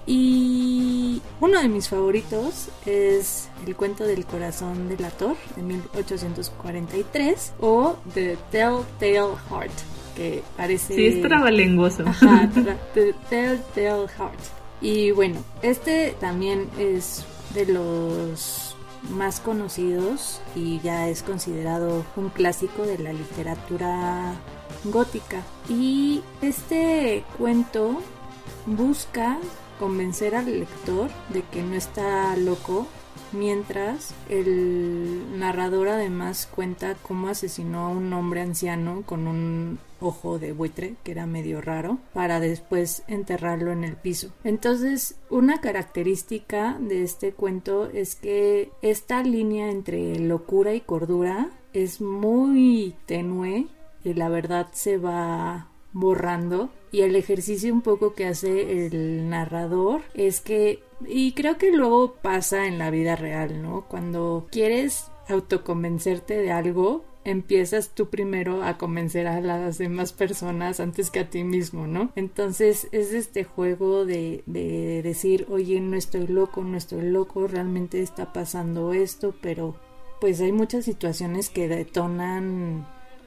Y uno de mis favoritos es El cuento del corazón del Ator, de mil ochocientos cuarenta y tres, o The Telltale Heart, que parece... Sí, es trabalenguoso. Ajá, tra- The Telltale Heart. Y bueno, este también es de los más conocidos y ya es considerado un clásico de la literatura gótica. Y este cuento busca convencer al lector de que no está loco, mientras el narrador además cuenta cómo asesinó a un hombre anciano con un ojo de buitre, que era medio raro, para después enterrarlo en el piso. Entonces, una característica de este cuento es que esta línea entre locura y cordura es muy tenue y la verdad se va borrando, y el ejercicio un poco que hace el narrador es que, y creo que luego pasa en la vida real, ¿no? Cuando quieres autoconvencerte de algo, empiezas tú primero a convencer a las demás personas antes que a ti mismo, ¿no? Entonces es este juego de, de decir, oye, no estoy loco, no estoy loco, realmente está pasando esto, pero pues hay muchas situaciones que detonan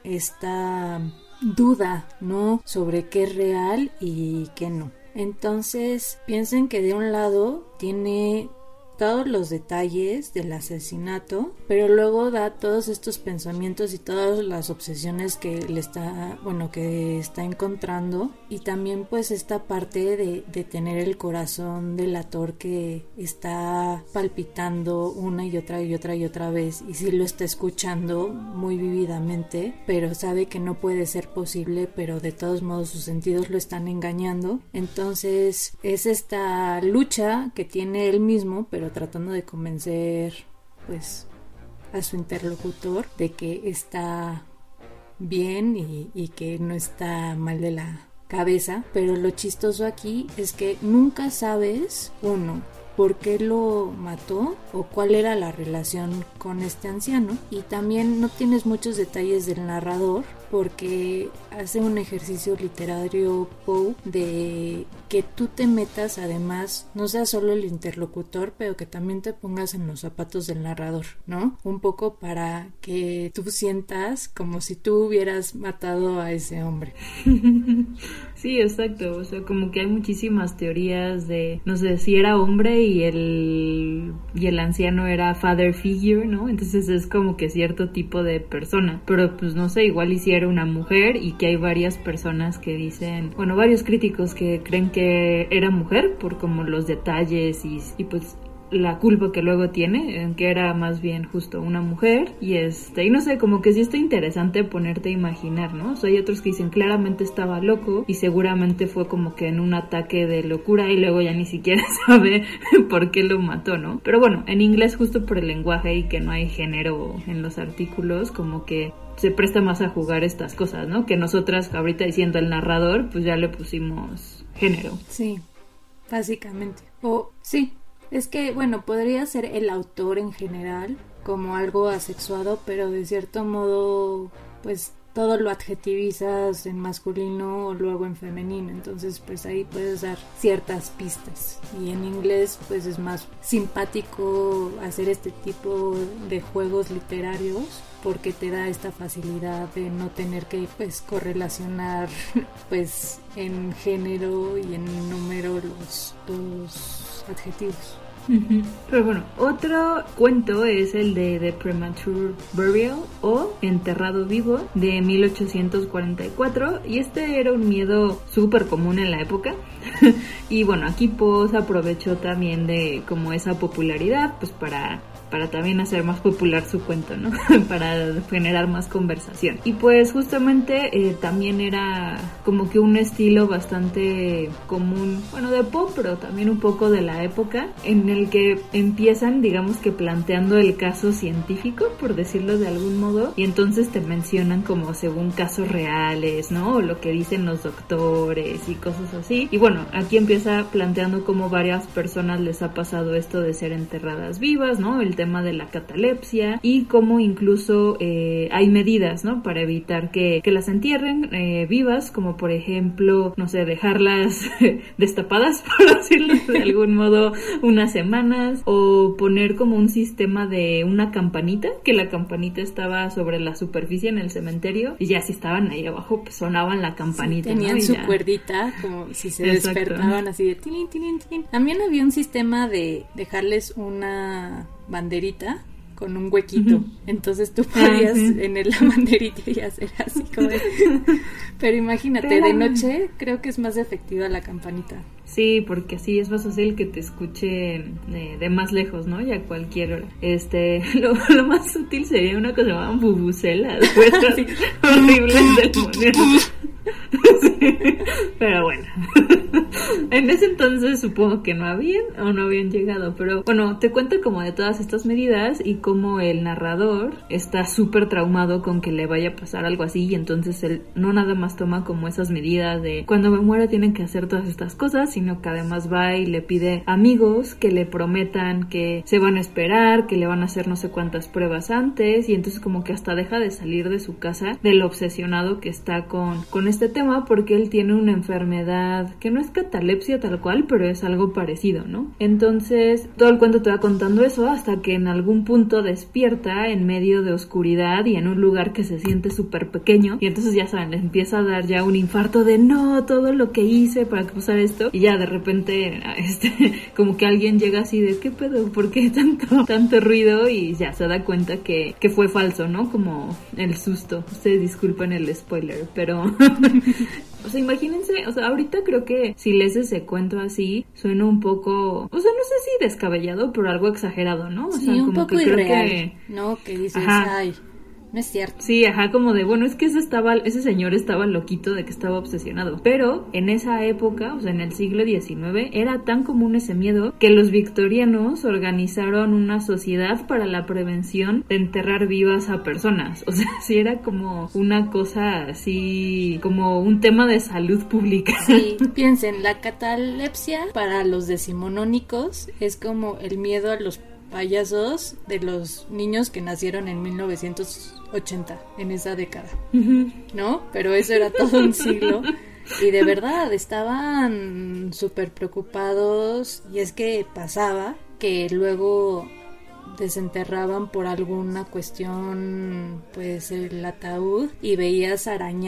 esta duda, ¿no? Sobre qué es real y qué no. Entonces piensen que de un lado tiene todos los detalles del asesinato, pero luego da todos estos pensamientos y todas las obsesiones que le está, bueno, que está encontrando, y también pues esta parte de, de tener el corazón del Ator que está palpitando una y otra y otra y otra vez, y sí lo está escuchando muy vívidamente, pero sabe que no puede ser posible, pero de todos modos sus sentidos lo están engañando. Entonces es esta lucha que tiene él mismo, pero tratando de convencer pues a su interlocutor de que está bien y, y que no está mal de la cabeza, pero lo chistoso aquí es que nunca sabes, uno, por qué lo mató o cuál era la relación con este anciano, y también no tienes muchos detalles del narrador porque hace un ejercicio literario Poe de que tú te metas, además, no seas solo el interlocutor, pero que también te pongas en los zapatos del narrador, ¿no? Un poco para que tú sientas como si tú hubieras matado a ese hombre. Sí, exacto, o sea, como que hay muchísimas teorías de, no sé, si era hombre y el y el anciano era father figure, ¿no? Entonces es como que cierto tipo de persona, pero pues no sé, igual hiciera una mujer, y que hay varias personas que dicen, bueno, varios críticos que creen que era mujer por como los detalles y, y pues la culpa que luego tiene, en que era más bien justo una mujer, y este, y no sé, como que sí está interesante ponerte a imaginar, ¿no? O sea, hay otros que dicen claramente estaba loco y seguramente fue como que en un ataque de locura y luego ya ni siquiera sabe por qué lo mató, ¿no? Pero bueno, en inglés, justo por el lenguaje y que no hay género en los artículos, como que se presta más a jugar estas cosas, ¿no? Que nosotras ahorita diciendo el narrador, pues ya le pusimos género. Sí, básicamente. O sí, es que, bueno, podría ser el autor en general como algo asexuado, pero de cierto modo, pues todo lo adjetivizas en masculino o luego en femenino, entonces pues ahí puedes dar ciertas pistas, y en inglés pues es más simpático hacer este tipo de juegos literarios porque te da esta facilidad de no tener que pues correlacionar pues en género y en número los, los adjetivos. Uh-huh. Pero bueno, otro cuento es el de The Premature Burial o Enterrado Vivo de mil ochocientos cuarenta y cuatro, y este era un miedo súper común en la época. Y bueno, aquí Poe aprovechó también de como esa popularidad pues para para también hacer más popular su cuento, ¿no? Para generar más conversación. Y pues justamente eh, también era como que un estilo bastante común, bueno, de Poe, pero también un poco de la época, en el que empiezan, digamos que planteando el caso científico, por decirlo de algún modo, y entonces te mencionan como según casos reales, ¿no? O lo que dicen los doctores y cosas así. Y bueno, aquí empieza planteando cómo varias personas les ha pasado esto de ser enterradas vivas, ¿no? El tema de la catalepsia, y cómo incluso eh, hay medidas, ¿no? Para evitar que, que las entierren eh, vivas, como por ejemplo, no sé, dejarlas destapadas, por decirlo de algún modo, unas semanas, o poner como un sistema de una campanita, que la campanita estaba sobre la superficie en el cementerio, y ya si estaban ahí abajo, pues sonaban la campanita, sí, tenían ¿no? su ya. cuerdita, como si se Exacto. despertaban así de tilín, tilín, tilín. También había un sistema de dejarles una banderita con un huequito, uh-huh. Entonces tú podías uh-huh. en la banderita y hacer así como de... Pero imagínate, Pero... de noche creo que es más efectiva la campanita. Sí, porque así es más fácil que te escuche de, de más lejos, ¿no? Y a cualquier hora. Este, lo, lo más útil sería una cosa llamada bubucelas, sí. Horribles del monero. Sí. Pero bueno, en ese entonces supongo que no habían o no habían llegado, pero bueno, te cuenta como de todas estas medidas y cómo el narrador está súper traumado con que le vaya a pasar algo así, y entonces él no nada más toma como esas medidas de cuando me muera tienen que hacer todas estas cosas, sino que además va y le pide amigos que le prometan que se van a esperar, que le van a hacer no sé cuántas pruebas antes, y entonces como que hasta deja de salir de su casa de lo obsesionado que está con, con este tema, porque él tiene una enfermedad que no es catalepsia tal cual, pero es algo parecido, ¿no? Entonces todo el cuento te va contando eso hasta que en algún punto despierta en medio de oscuridad y en un lugar que se siente súper pequeño, y entonces ya saben, le empieza a dar ya un infarto de no, todo lo que hice para causar esto, y ya de repente este como que alguien llega así de ¿qué pedo? ¿Por qué tanto, tanto ruido? Y ya se da cuenta que, que fue falso, ¿no? Como el susto. Ustedes disculpen el spoiler, pero o sea, imagínense, o sea, ahorita creo que si lees ese cuento así, suena un poco, o sea, no sé si descabellado, pero algo exagerado, ¿no? O sí, sea, un como poco que creo irreal, que... ¿no? Que dices, Ajá. ay, no es cierto. Sí, ajá, como de, bueno, es que ese estaba, ese señor estaba loquito de que estaba obsesionado. Pero en esa época, o sea, en el siglo diecinueve, era tan común ese miedo que los victorianos organizaron una sociedad para la prevención de enterrar vivas a personas. O sea, sí era como una cosa así, como un tema de salud pública. Sí, piensen, la catalepsia para los decimonónicos es como el miedo a los payasos de los niños que nacieron en mil novecientos ochenta, en esa década, uh-huh. ¿no? Pero eso era todo un siglo y de verdad estaban súper preocupados, y es que pasaba que luego desenterraban por alguna cuestión pues el ataúd y veías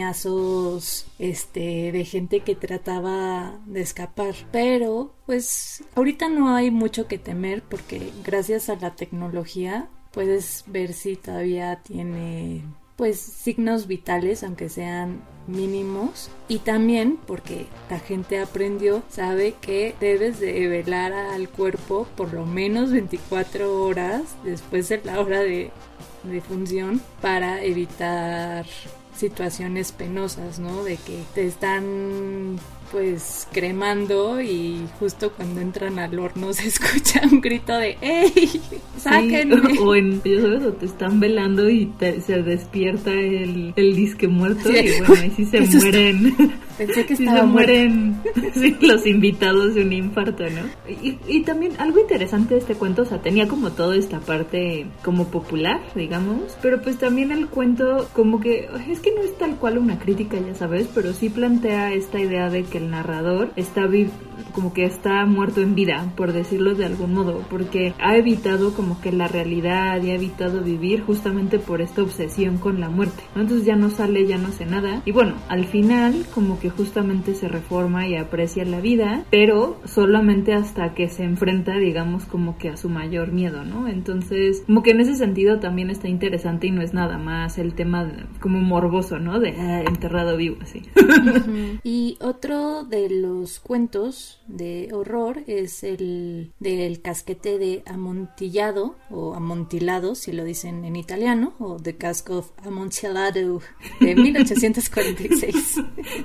arañazos este de gente que trataba de escapar, pero pues ahorita no hay mucho que temer porque gracias a la tecnología puedes ver si todavía tiene pues signos vitales, aunque sean mínimos, y también porque la gente aprendió, sabe que debes de velar al cuerpo por lo menos veinticuatro horas después de la hora de, de función para evitar situaciones penosas, ¿no? De que te están pues cremando y justo cuando entran al horno se escucha un grito de ¡ey! ¡Sáquenme! Sí, o, o en, ya sabes, o te están velando y te, se despierta el, el disque muerto, sí. Y bueno, ahí sí se Eso mueren. Está... Pensé que sí estaba se muerto. mueren sí, los invitados de un infarto, ¿no? Y, y también algo interesante de este cuento, o sea, tenía como toda esta parte como popular, digamos, pero pues también el cuento como que, es que no es tal cual una crítica, ya sabes, pero sí plantea esta idea de que el narrador está vi- como que está muerto en vida, por decirlo de algún modo, porque ha evitado como que la realidad y ha evitado vivir justamente por esta obsesión con la muerte, ¿no? Entonces ya no sale, ya no hace nada, y bueno, al final como que justamente se reforma y aprecia la vida, pero solamente hasta que se enfrenta, digamos, como que a su mayor miedo, ¿no? Entonces, como que en ese sentido también está interesante y no es nada más el tema de, como morboso, ¿no? De ah, enterrado vivo, así. Uh-huh. Y otro de los cuentos de horror es el del casquete de Amontillado o Amontilado, si lo dicen en italiano, o The Cask of Amontillado de mil ochocientos cuarenta y seis.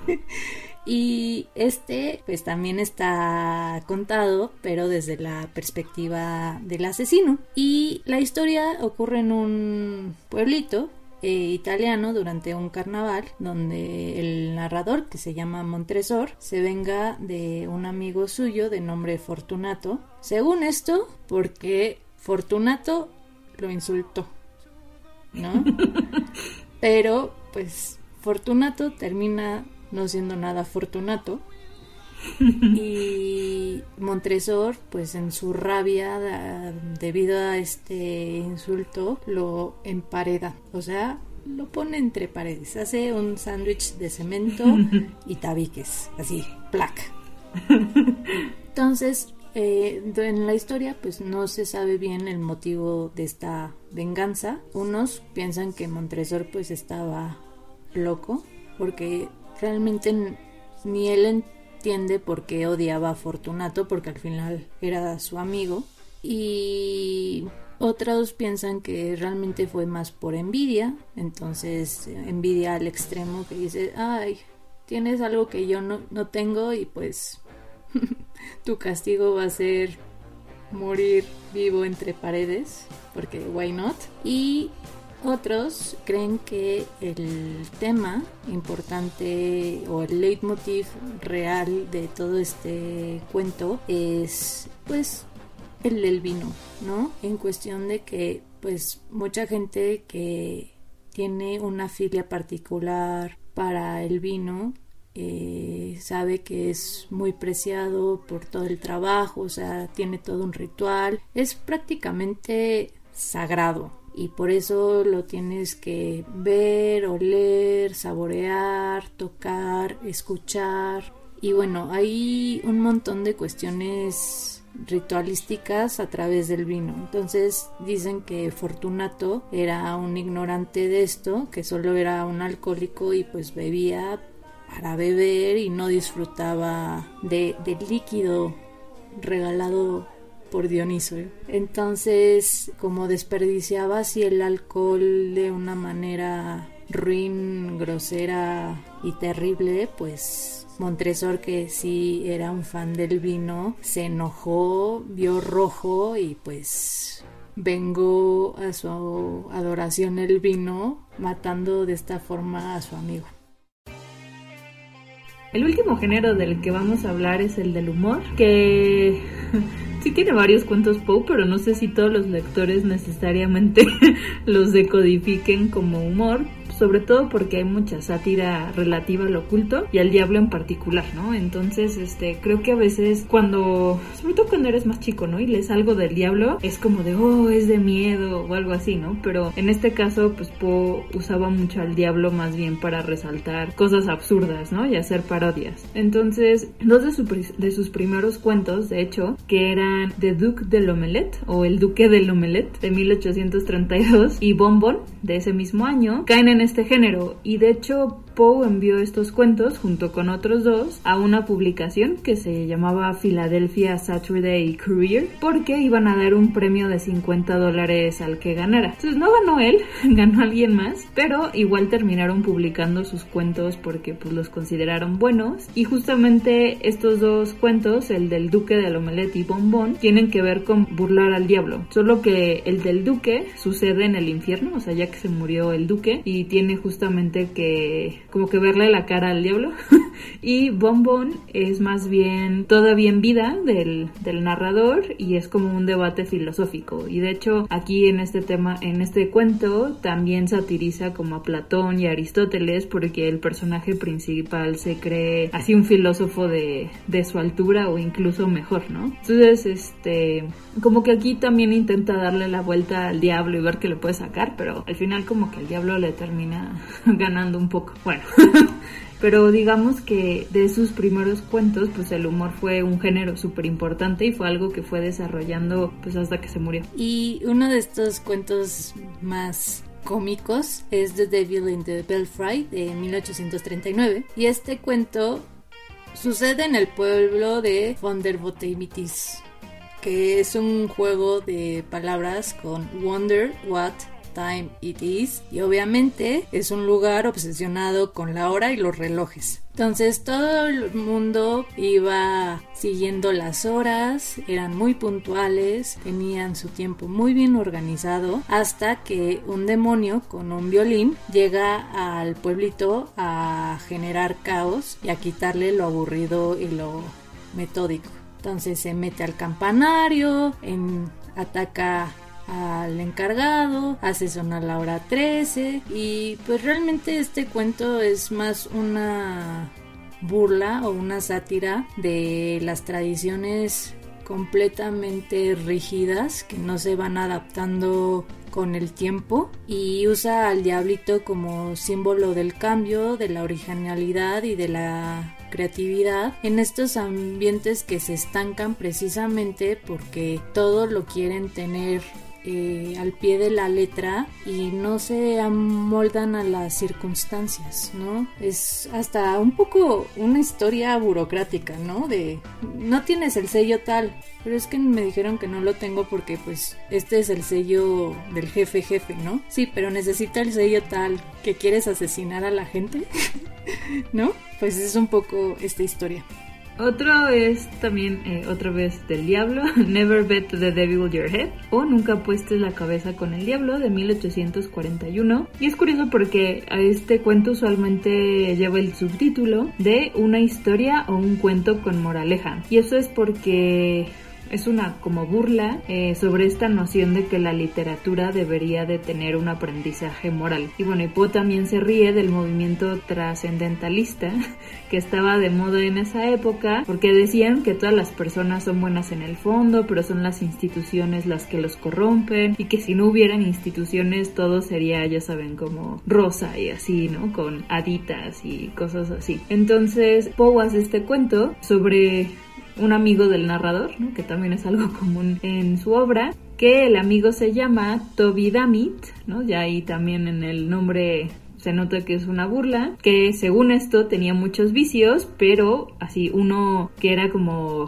Y este pues también está contado, pero desde la perspectiva del asesino. Y la historia ocurre en un pueblito Eh, italiano durante un carnaval donde el narrador, que se llama Montresor, se venga de un amigo suyo de nombre Fortunato, según esto porque Fortunato lo insultó, ¿no? Pero pues Fortunato termina no siendo nada Fortunato y Montresor pues en su rabia da, debido a este insulto lo empareda, o sea, lo pone entre paredes, hace un sándwich de cemento y tabiques, así, placa. Entonces eh, en la historia pues no se sabe bien el motivo de esta venganza. Unos piensan que Montresor pues estaba loco porque realmente ni él entiende por qué odiaba a Fortunato, porque al final era su amigo, y otros piensan que realmente fue más por envidia, entonces envidia al extremo que dice, ay, tienes algo que yo no, no tengo y pues tu castigo va a ser morir vivo entre paredes, porque why not. Y otros creen que el tema importante o el leitmotiv real de todo este cuento es pues el del vino, ¿no? En cuestión de que pues mucha gente que tiene una filia particular para el vino eh, sabe que es muy preciado por todo el trabajo, o sea, tiene todo un ritual, es prácticamente sagrado. Y por eso lo tienes que ver, oler, saborear, tocar, escuchar. Y bueno, hay un montón de cuestiones ritualísticas a través del vino. Entonces dicen que Fortunato era un ignorante de esto, que solo era un alcohólico y pues bebía para beber y no disfrutaba de, del líquido regalado por Dioniso. Entonces, como desperdiciaba así el alcohol de una manera ruin, grosera y terrible, pues Montresor, que sí era un fan del vino, se enojó, vio rojo y pues vengó a su adoración el vino, matando de esta forma a su amigo. El último género del que vamos a hablar es el del humor, que sí tiene varios cuentos Poe, pero no sé si todos los lectores necesariamente los decodifiquen como humor, sobre todo porque hay mucha sátira relativa al oculto y al diablo en particular, ¿no? Entonces, este, creo que a veces cuando, sobre todo cuando eres más chico, ¿no? Y lees algo del diablo, es como de, oh, es de miedo o algo así, ¿no? Pero en este caso, pues Poe usaba mucho al diablo más bien para resaltar cosas absurdas, ¿no? Y hacer parodias. Entonces, dos de, su, de sus primeros cuentos, de hecho, que eran The Duc de l'Omelette o El Duque de l'Omelette de mil ochocientos treinta y dos y Bon Bon de ese mismo año, caen en este género, y de hecho Poe envió estos cuentos junto con otros dos a una publicación que se llamaba Philadelphia Saturday Courier, porque iban a dar un premio de cincuenta dólares al que ganara. Entonces no ganó él, ganó alguien más, pero igual terminaron publicando sus cuentos porque pues los consideraron buenos, y justamente estos dos cuentos, el del Duque de l'Omelette y Bon Bon, tienen que ver con burlar al diablo, solo que el del Duque sucede en el infierno, o sea, ya que se murió el Duque, y tiene justamente que como que verle la cara al diablo y Bon Bon es más bien todavía en vida del, del narrador, y es como un debate filosófico, y de hecho aquí en este tema, en este cuento también satiriza como a Platón y a Aristóteles, porque el personaje principal se cree así un filósofo de, de su altura o incluso mejor, ¿no? Entonces este como que aquí también intenta darle la vuelta al diablo y ver qué le puede sacar, pero al final como que el diablo le termina ganando un poco. Bueno, pero digamos que de sus primeros cuentos, pues el humor fue un género súper importante y fue algo que fue desarrollando pues hasta que se murió. Y uno de estos cuentos más cómicos es The Devil in the Belfry de mil ochocientos treinta y nueve, y este cuento sucede en el pueblo de Vondervotteimittis, que es un juego de palabras con wonder, what, time it is, y obviamente es un lugar obsesionado con la hora y los relojes. Entonces todo el mundo iba siguiendo las horas, eran muy puntuales, tenían su tiempo muy bien organizado, hasta que un demonio con un violín llega al pueblito a generar caos y a quitarle lo aburrido y lo metódico. Entonces se mete al campanario, en, ataca al encargado, hace sonar la hora trece, y pues realmente este cuento es más una burla o una sátira de las tradiciones completamente rígidas que no se van adaptando con el tiempo, y usa al diablito como símbolo del cambio, de la originalidad y de la creatividad en estos ambientes que se estancan precisamente porque todo lo quieren tener Eh, al pie de la letra y no se amoldan a las circunstancias, ¿no? Es hasta un poco una historia burocrática, ¿no? De no tienes el sello tal, pero es que me dijeron que no lo tengo porque pues este es el sello del jefe jefe, ¿no? Sí, pero necesita el sello tal, que quieres asesinar a la gente, ¿no? Pues es un poco esta historia. Otro es también, eh, otra vez del diablo, Never Bet the Devil Your Head, o Nunca apuestes la cabeza con el diablo, de mil ochocientos cuarenta y uno. Y es curioso porque a este cuento usualmente lleva el subtítulo de una historia o un cuento con moraleja. Y eso es porque es una como burla eh, sobre esta noción de que la literatura debería de tener un aprendizaje moral. Y bueno, y Poe también se ríe del movimiento trascendentalista que estaba de moda en esa época, porque decían que todas las personas son buenas en el fondo, pero son las instituciones las que los corrompen, y que si no hubieran instituciones todo sería, ya saben, como rosa y así, ¿no? Con haditas y cosas así. Entonces Poe hace este cuento sobre un amigo del narrador, ¿no? Que también es algo común en su obra, que el amigo se llama Toby Dammit, ¿no? Ya ahí también en el nombre se nota que es una burla, que según esto tenía muchos vicios, pero así uno que era como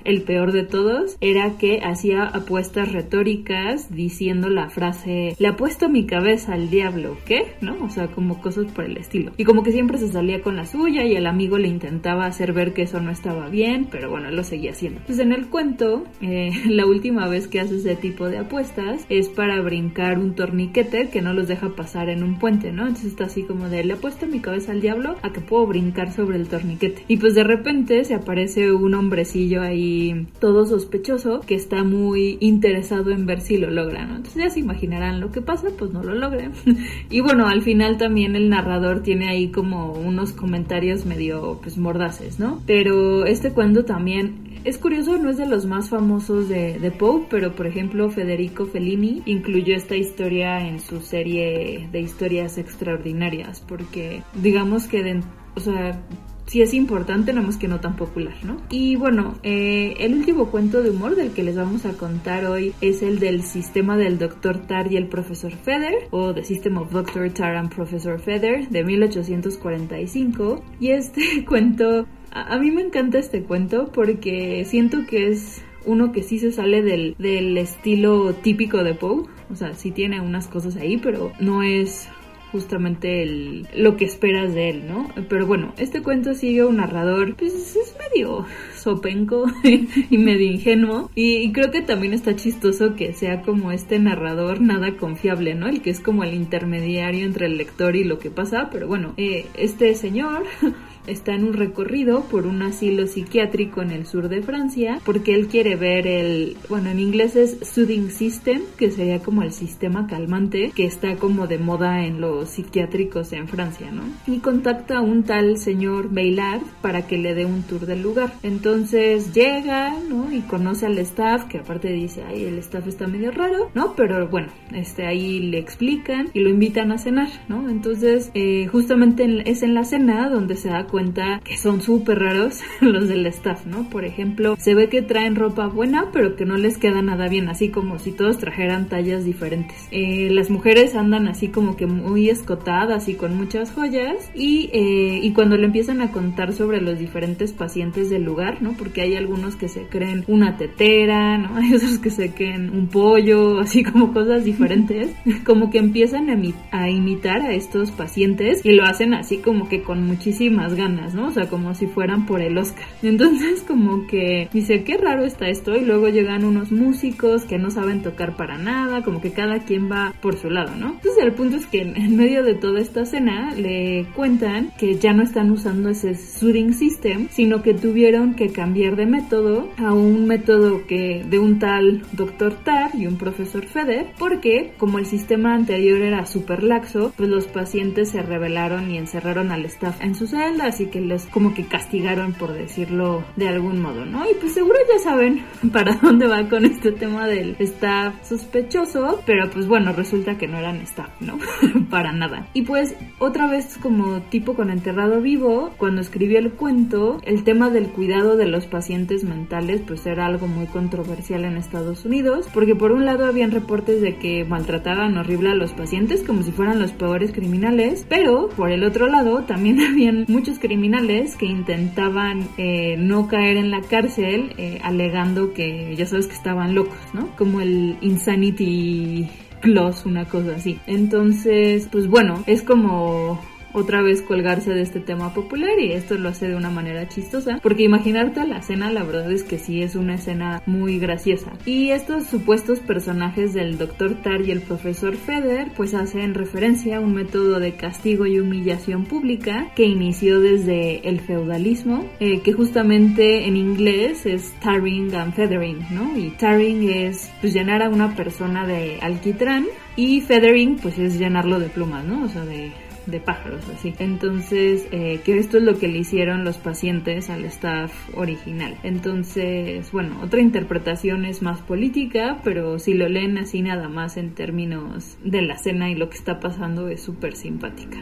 el peor de todos era que hacía apuestas retóricas diciendo la frase, le apuesto mi cabeza al diablo, ¿qué? ¿No? O sea, como cosas por el estilo. Y como que siempre se salía con la suya y el amigo le intentaba hacer ver que eso no estaba bien, pero bueno, él lo seguía haciendo. Entonces en el cuento, eh, la última vez que hace ese tipo de apuestas es para brincar un torniquete que no los deja pasar en un puente, ¿no? Entonces está así como de, le apuesto mi cabeza al diablo a que puedo brincar sobre el torniquete. Y pues de repente se aparece un hombrecillo ahí todo sospechoso que está muy interesado en ver si lo logra, ¿no? Entonces ya se imaginarán lo que pasa, pues no lo logran. Y bueno, al final también el narrador tiene ahí como unos comentarios medio pues mordaces, ¿no? Pero este cuento también es curioso, no es de los más famosos de, de Poe, pero por ejemplo Federico Fellini incluyó esta historia en su serie de historias extraordinarias, porque digamos que, de, o sea, sí es importante, nada más que no tan popular, ¿no? Y bueno, eh, el último cuento de humor del que les vamos a contar hoy es el del sistema del doctor Tar y el profesor Feather, o The System of doctor Tar and professor Feather, de mil ochocientos cuarenta y cinco. Y este cuento, a, a mí me encanta este cuento porque siento que es uno que sí se sale del, del estilo típico de Poe. O sea, sí tiene unas cosas ahí, pero no es justamente el, lo que esperas de él, ¿no? Pero bueno, este cuento sigue un narrador, pues es medio sopenco y medio ingenuo, y, y creo que también está chistoso que sea como este narrador nada confiable, ¿no? El que es como el intermediario entre el lector y lo que pasa, pero bueno, eh, este señor está en un recorrido por un asilo psiquiátrico en el sur de Francia porque él quiere ver el, bueno, en inglés es Soothing System, que sería como el sistema calmante que está como de moda en los psiquiátricos en Francia, ¿no? Y contacta a un tal señor Bailard para que le dé un tour del lugar. Entonces llega, ¿no? Y conoce al staff, que aparte dice, ay, el staff está medio raro, ¿no? Pero bueno, este ahí le explican y lo invitan a cenar, ¿no? Entonces, eh, justamente en, es en la cena donde se da cuenta cuenta que son súper raros los del staff, ¿no? Por ejemplo, se ve que traen ropa buena, pero que no les queda nada bien, así como si todos trajeran tallas diferentes. Eh, las mujeres andan así como que muy escotadas y con muchas joyas, y, eh, y cuando le empiezan a contar sobre los diferentes pacientes del lugar, ¿no? Porque hay algunos que se creen una tetera, ¿no? Hay otros que se creen un pollo, así como cosas diferentes, como que empiezan a, a imitar a estos pacientes y lo hacen así como que con muchísimas ganas, ¿no? O sea, como si fueran por el Oscar. Entonces, como que dice, qué raro está esto, y luego llegan unos músicos que no saben tocar para nada, como que cada quien va por su lado, ¿no? Entonces, el punto es que en medio de toda esta cena le cuentan que ya no están usando ese Soothing System, sino que tuvieron que cambiar de método a un método que de un tal doctor Tar y un profesor Feather, porque como el sistema anterior era súper laxo, pues los pacientes se rebelaron y encerraron al staff en su celda, así que les como que castigaron, por decirlo de algún modo, ¿no? Y pues seguro ya saben para dónde va con este tema del staff sospechoso, pero pues bueno, resulta que no eran staff, ¿no? Para nada. Y pues otra vez, como tipo con Enterrado Vivo, cuando escribió el cuento, el tema del cuidado de los pacientes mentales pues era algo muy controversial en Estados Unidos, porque por un lado habían reportes de que maltrataban horrible a los pacientes como si fueran los peores criminales, pero por el otro lado también habían muchos criminales que intentaban eh, no caer en la cárcel eh, alegando que ya sabes que estaban locos, ¿no? Como el insanity clause, una cosa así. Entonces, pues bueno, es como otra vez colgarse de este tema popular, y esto lo hace de una manera chistosa, porque imaginarte la escena, la verdad es que sí es una escena muy graciosa. Y estos supuestos personajes del doctor Tar y el profesor Feather pues hacen referencia a un método de castigo y humillación pública que inició desde el feudalismo, eh, que justamente en inglés es tarring and feathering, ¿no? Y tarring es pues llenar a una persona de alquitrán, y feathering pues es llenarlo de plumas, ¿no? O sea, de de pájaros, así. Entonces, eh, que esto es lo que le hicieron los pacientes al staff original. Entonces, bueno, otra interpretación es más política, pero si lo leen así nada más en términos de la cena y lo que está pasando, es súper simpática.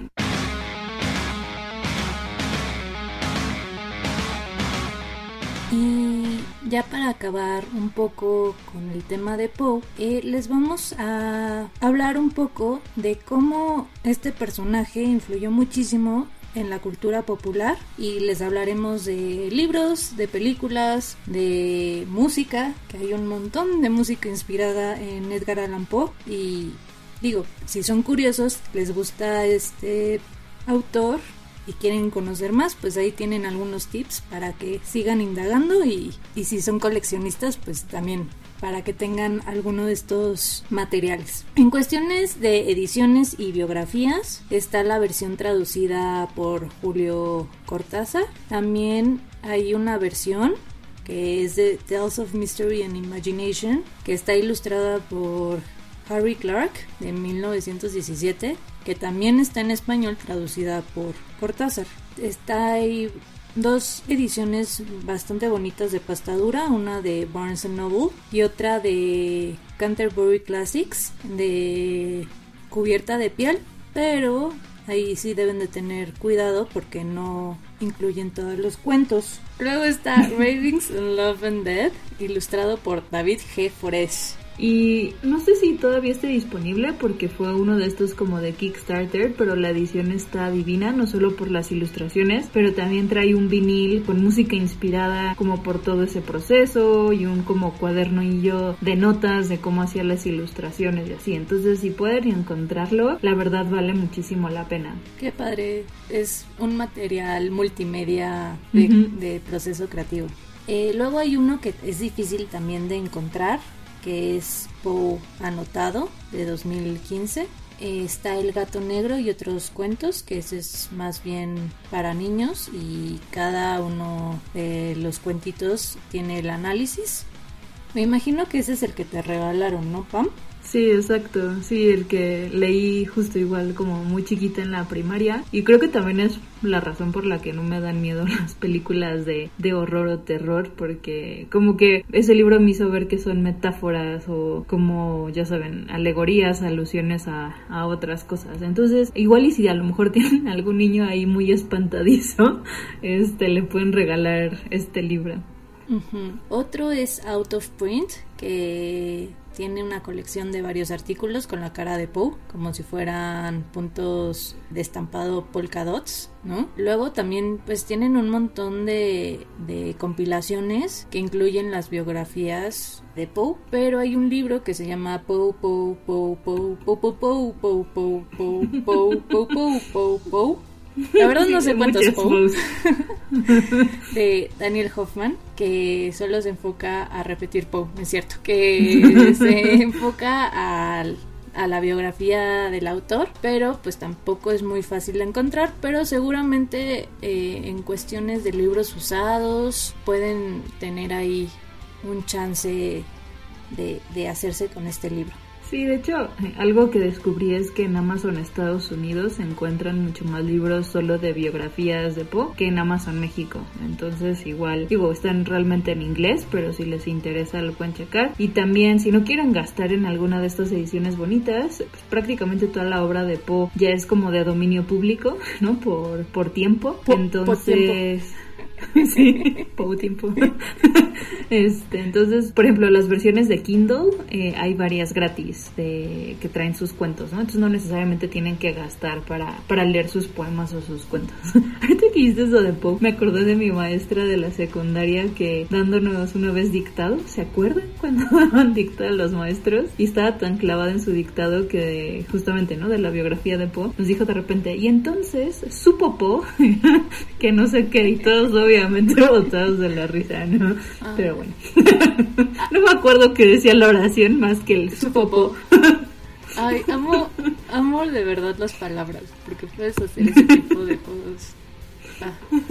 Y ya para acabar un poco con el tema de Poe, eh, les vamos a hablar un poco de cómo este personaje influyó muchísimo en la cultura popular y les hablaremos de libros, de películas, de música, que hay un montón de música inspirada en Edgar Allan Poe y digo, si son curiosos, les gusta este autor y quieren conocer más, pues ahí tienen algunos tips para que sigan indagando y, y si son coleccionistas, pues también para que tengan alguno de estos materiales. En cuestiones de ediciones y biografías, está la versión traducida por Julio Cortázar. También hay una versión que es de Tales of Mystery and Imagination, que está ilustrada por Harry Clark de mil novecientos diecisiete, que también está en español traducida por Cortázar. Está ahí dos ediciones bastante bonitas de pasta dura, una de Barnes and Noble y otra de Canterbury Classics de cubierta de piel, pero ahí sí deben de tener cuidado porque no incluyen todos los cuentos. Luego está Ravings in Love and Death, ilustrado por David G. Forés. Y no sé si todavía esté disponible porque fue uno de estos como de Kickstarter, pero la edición está divina, no solo por las ilustraciones, pero también trae un vinil con música inspirada como por todo ese proceso y un como cuadernillo de notas de cómo hacía las ilustraciones y así. Entonces si pueden encontrarlo, la verdad vale muchísimo la pena. Qué padre, es un material multimedia de, uh-huh. de proceso creativo. Eh, luego hay uno que es difícil también de encontrar, que es Poe Anotado de dos mil quince. Eh, está El Gato Negro y otros cuentos, que ese es más bien para niños y cada uno de los cuentitos tiene el análisis. Me imagino que ese es el que te regalaron, ¿no, Pam? Sí, exacto, sí, el que leí justo igual como muy chiquita en la primaria y creo que también es la razón por la que no me dan miedo las películas de, de horror o terror, porque como que ese libro me hizo ver que son metáforas o como, ya saben, alegorías, alusiones a, a otras cosas. Entonces, igual y si a lo mejor tienen algún niño ahí muy espantadizo, este le pueden regalar este libro. Uh-huh. Otro es Out of Print, que tiene una colección de varios artículos con la cara de Poe, como si fueran puntos de estampado polka dots, ¿no? Luego también pues tienen un montón de, de compilaciones que incluyen las biografías de Poe, pero hay un libro que se llama Poe, Poe, Poe, Poe, Poe, Poe, Poe, Poe, Poe, Poe, Poe, Poe, Poe, Poe, Poe. La verdad no sé cuántos Poe, de Daniel Hoffman, que solo se enfoca a repetir Poe, es cierto, que se enfoca a, a la biografía del autor, pero pues tampoco es muy fácil de encontrar, pero seguramente eh, en cuestiones de libros usados pueden tener ahí un chance de, de hacerse con este libro. Sí, de hecho, algo que descubrí es que en Amazon Estados Unidos se encuentran mucho más libros solo de biografías de Poe que en Amazon México. Entonces, igual, digo, están realmente en inglés, pero si les interesa lo pueden checar. Y también, si no quieren gastar en alguna de estas ediciones bonitas, pues prácticamente toda la obra de Poe ya es como de dominio público, ¿no? Por, por tiempo. Po- Entonces... por tiempo. Sí, poco tiempo. Este, entonces, por ejemplo, las versiones de Kindle, eh, hay varias gratis de, que traen sus cuentos, ¿no? Entonces no necesariamente tienen que gastar para, para leer sus poemas o sus cuentos. Ahorita que hiciste eso de Poe, me acordé de mi maestra de la secundaria que dándonos una vez dictado, ¿se acuerdan cuando daban dictado a los maestros? Y estaba tan clavada en su dictado que justamente, ¿no? De la biografía de Poe, nos dijo de repente, y entonces supo Poe que no sé qué, y todos obviamente botados de la risa, ¿no? Ah. Pero bueno. No me acuerdo que decía la oración más que el supo Poe. Ay, amo, amo de verdad las palabras, porque puedes hacer ese tipo de cosas. Ah.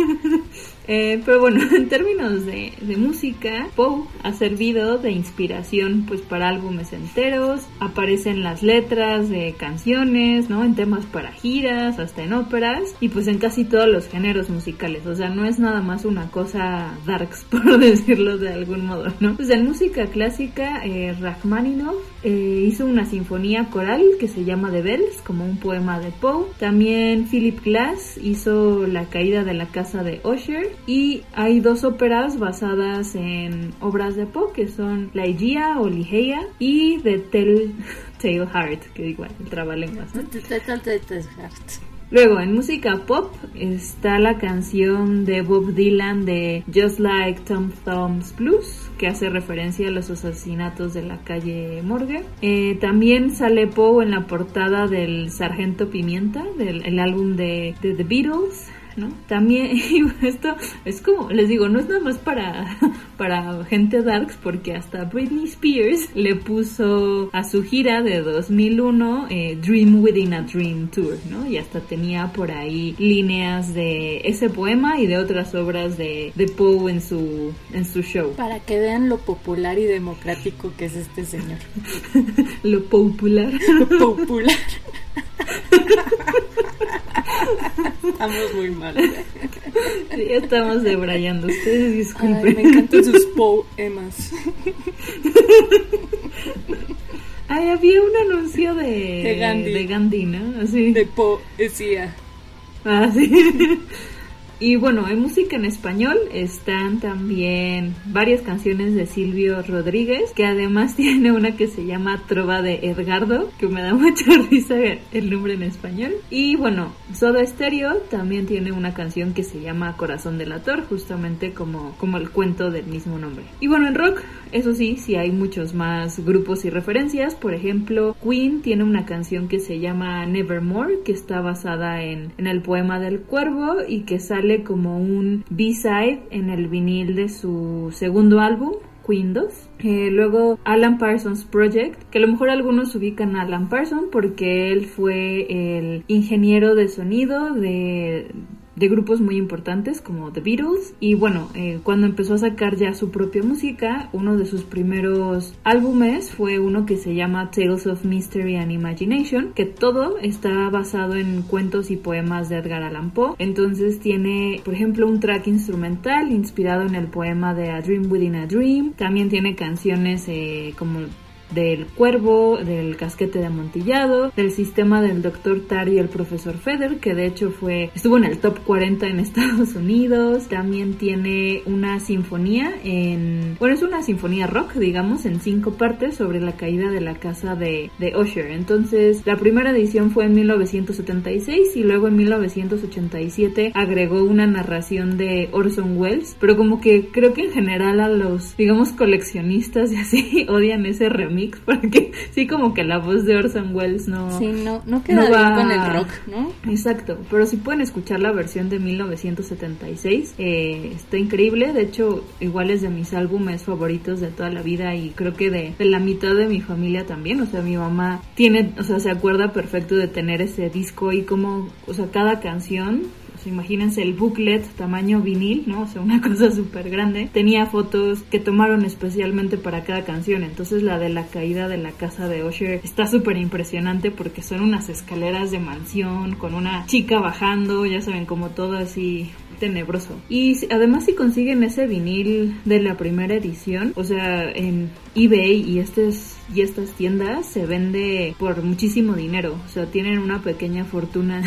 Eh, pero bueno, en términos de, de música, Poe ha servido de inspiración pues para álbumes enteros, aparecen las letras de canciones, ¿no? En temas para giras, hasta en óperas y pues en casi todos los géneros musicales, o sea, no es nada más una cosa darks, por decirlo de algún modo, ¿no? Pues en música clásica, eh, Rachmaninoff eh, hizo una sinfonía coral que se llama The Bells, como un poema de Poe. También Philip Glass hizo La caída de la casa de Usher. Y hay dos óperas basadas en obras de Poe, que son La Egeia o Ligeia y The Tell-Tale Heart, que igual, el trabalenguas, ¿no? Tell-Tale Heart. Luego, en música pop está la canción de Bob Dylan de Just Like Tom Thumb's Blues, que hace referencia a los asesinatos de la calle Morgue. Eh, también sale Poe en la portada del Sargento Pimienta, del el álbum de, de The Beatles, ¿no? También, esto es como, les digo, no es nada más para, para gente darks, porque hasta Britney Spears le puso a su gira de dos mil uno eh, Dream Within a Dream Tour, ¿no? Y hasta tenía por ahí líneas de ese poema y de otras obras de, de Poe en su, en su show. Para que vean lo popular y democrático que es este señor. Lo popular. Lo popular. Estamos muy mal. Sí, estamos debrayando. Ustedes disculpen. Ay, me encantan sus poemas. Ay, había un anuncio de, de Gandhi. De Gandhi, ¿no? Así. De poesía. Ah, sí. Y bueno, en música en español están también varias canciones de Silvio Rodríguez, que además tiene una que se llama Trova de Edgardo, que me da mucha risa el nombre en español. Y bueno, Soda Stereo también tiene una canción que se llama Corazón Delator, justamente como, como el cuento del mismo nombre. Y bueno, en rock, eso sí, sí hay muchos más grupos y referencias. Por ejemplo, Queen tiene una canción que se llama Nevermore, que está basada en, en el poema del cuervo y que sale como un B-side en el vinil de su segundo álbum, Queen dos. Eh, luego Alan Parsons Project, que a lo mejor algunos ubican a Alan Parsons porque él fue el ingeniero de sonido de... de grupos muy importantes como The Beatles. Y bueno, eh, cuando empezó a sacar ya su propia música, uno de sus primeros álbumes fue uno que se llama Tales of Mystery and Imagination, que todo está basado en cuentos y poemas de Edgar Allan Poe. Entonces tiene, por ejemplo, un track instrumental inspirado en el poema de A Dream Within a Dream. También tiene canciones eh, como del Cuervo, del Casquete de Amontillado, del Sistema del doctor Tar y el Profesor Feder, que de hecho fue estuvo en el top cuarenta en Estados Unidos. También tiene una sinfonía en... bueno, es una sinfonía rock, digamos, en cinco partes sobre la caída de la casa de, de Usher. Entonces, la primera edición fue en mil novecientos setenta y seis y luego en mil novecientos ochenta y siete agregó una narración de Orson Welles, pero como que creo que en general a los, digamos, coleccionistas y así odian ese remix, porque sí, como que la voz de Orson Welles no... Sí, no, no queda no bien va... con el rock, ¿no? Exacto, pero si pueden escuchar la versión de mil novecientos setenta y seis, eh, está increíble. De hecho, igual es de mis álbumes favoritos de toda la vida y creo que de, de la mitad de mi familia también. O sea, mi mamá tiene, o sea, se acuerda perfecto de tener ese disco y como, o sea, cada canción... imagínense el booklet tamaño vinil, ¿no? O sea, una cosa súper grande. Tenía fotos que tomaron especialmente para cada canción. Entonces la de la caída de la casa de Usher está súper impresionante porque son unas escaleras de mansión con una chica bajando, ya saben, como todo así tenebroso. Y además, si consiguen ese vinil de la primera edición, o sea, en eBay y estas y estas tiendas se vende por muchísimo dinero. O sea, tienen una pequeña fortuna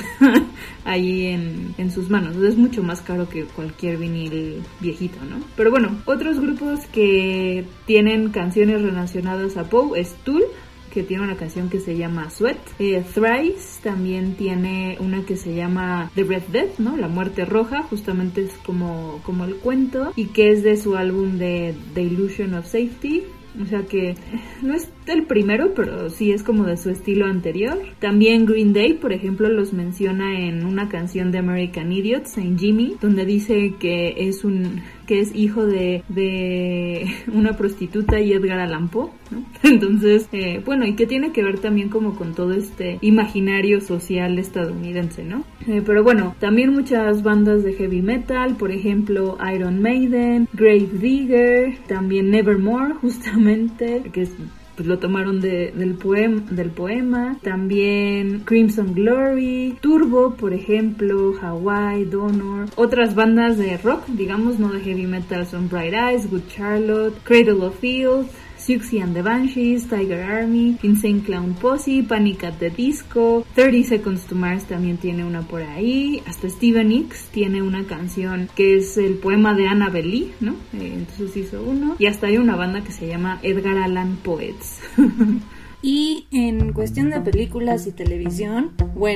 ahí en, en sus manos. O sea, es mucho más caro que cualquier vinil viejito, ¿no? Pero bueno, otros grupos que tienen canciones relacionadas a Poe es Tool, que tiene una canción que se llama Sweat. Eh, Thrice también tiene una que se llama The Red Death, ¿no? La muerte roja, justamente es como, como el cuento, y que es de su álbum de The Illusion of Safety. O sea que no es el primero, pero sí es como de su estilo anterior. También Green Day, por ejemplo, los menciona en una canción de American Idiot, Saint Jimmy, donde dice que es un que es hijo de, de una prostituta y Edgar Allan Poe, ¿no? Entonces, eh, bueno, y que tiene que ver también como con todo este imaginario social estadounidense, ¿no? Eh, pero bueno, también muchas bandas de heavy metal, por ejemplo, Iron Maiden, Grave Digger, también Nevermore, justamente, que es... pues lo tomaron de, del, poema, del poema. También Crimson Glory, Turbo, por ejemplo, Hawaii, Donor. Otras bandas de rock, digamos, no de heavy metal, son Bright Eyes, Good Charlotte, Cradle of Filth, Siouxsie and the Banshees, Tiger Army, Insane Clown Posse, Panic at the Disco, thirty Seconds to Mars también tiene una por ahí, hasta Steven Nicks tiene una canción que es el poema de Annabelle Lee, ¿no? Eh, entonces hizo uno, y hasta hay una banda que se llama Edgar Allan Poets. Y en cuestión de películas y televisión, bueno,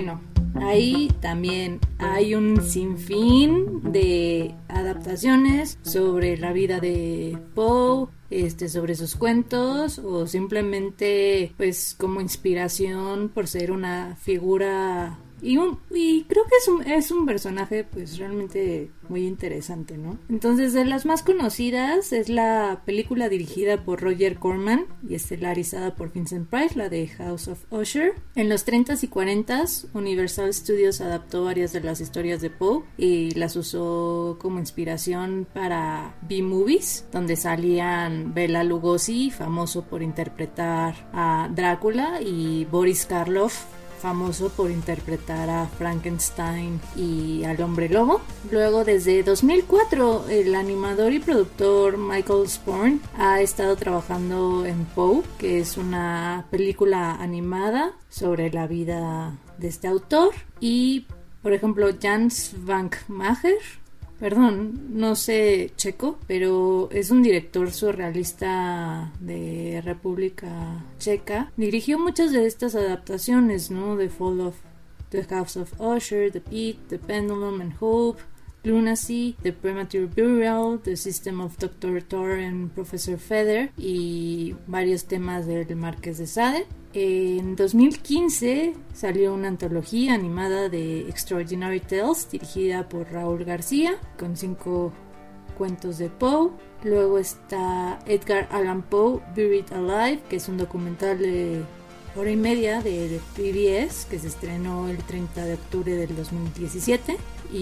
ahí también hay un sinfín de adaptaciones sobre la vida de Poe, este, sobre sus cuentos, o simplemente pues como inspiración por ser una figura. Y, un, y creo que es un, es un personaje pues realmente muy interesante, ¿no? Entonces, de las más conocidas es la película dirigida por Roger Corman y estelarizada por Vincent Price, la de House of Usher. En los treintas y cuarentas, Universal Studios adaptó varias de las historias de Poe y las usó como inspiración para B-movies, donde salían Bela Lugosi, famoso por interpretar a Drácula, y Boris Karloff, famoso por interpretar a Frankenstein y al Hombre Lobo. Luego, desde dos mil cuatro, el animador y productor Michael Sporn ha estado trabajando en Poe, que es una película animada sobre la vida de este autor. Y, por ejemplo, Jans van Mager, perdón, no sé checo, pero es un director surrealista de República Checa. Dirigió muchas de estas adaptaciones, ¿no? The Fall of the House of Usher, The Pit, The Pendulum and Hope, Lunacy, The Premature Burial, The System of doctor Thor and Professor Feather, y varios temas del Marqués de Sade. En dos mil quince salió una antología animada de Extraordinary Tales dirigida por Raúl García, con cinco cuentos de Poe. Luego está Edgar Allan Poe, Buried Alive, que es un documental de hora y media de, de P B S, que se estrenó el treinta de octubre del dos mil diecisiete.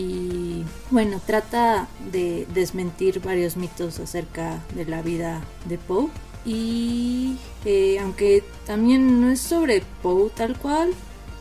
Y bueno, trata de desmentir varios mitos acerca de la vida de Poe. Y eh, aunque también no es sobre Poe tal cual,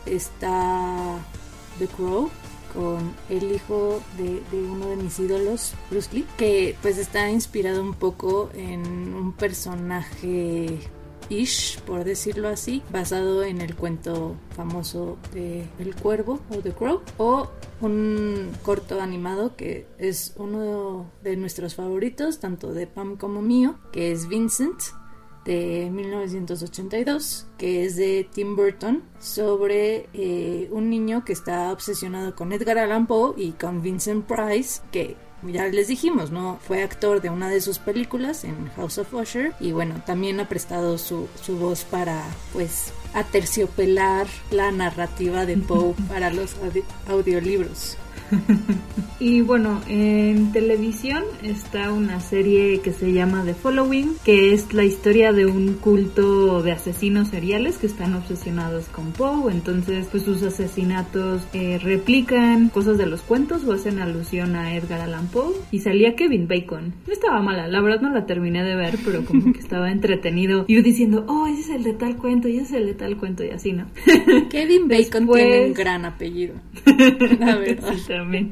está The Crow, con el hijo de, de uno de mis ídolos, Bruce Lee, que pues está inspirado un poco en un personaje ish, por decirlo así, basado en el cuento famoso de El Cuervo o The Crow, o un corto animado que es uno de nuestros favoritos, tanto de Pam como mío, que es Vincent, de mil novecientos ochenta y dos, que es de Tim Burton, sobre eh, un niño que está obsesionado con Edgar Allan Poe y con Vincent Price, que ya les dijimos, ¿no? Fue actor de una de sus películas en House of Usher, y bueno, también ha prestado su, su voz para, pues, aterciopelar la narrativa de Poe para los audi- audiolibros. Y bueno, en televisión está una serie que se llama The Following, que es la historia de un culto de asesinos seriales que están obsesionados con Poe. Entonces, pues sus asesinatos eh, replican cosas de los cuentos o hacen alusión a Edgar Allan Poe. Y salía Kevin Bacon. No estaba mala, la verdad no la terminé de ver, pero como que estaba entretenido ir diciendo, oh, ese es el de tal cuento y ese es el de tal cuento, y así, ¿no? Kevin Bacon Después... tiene un gran apellido, la verdad. Sí, también.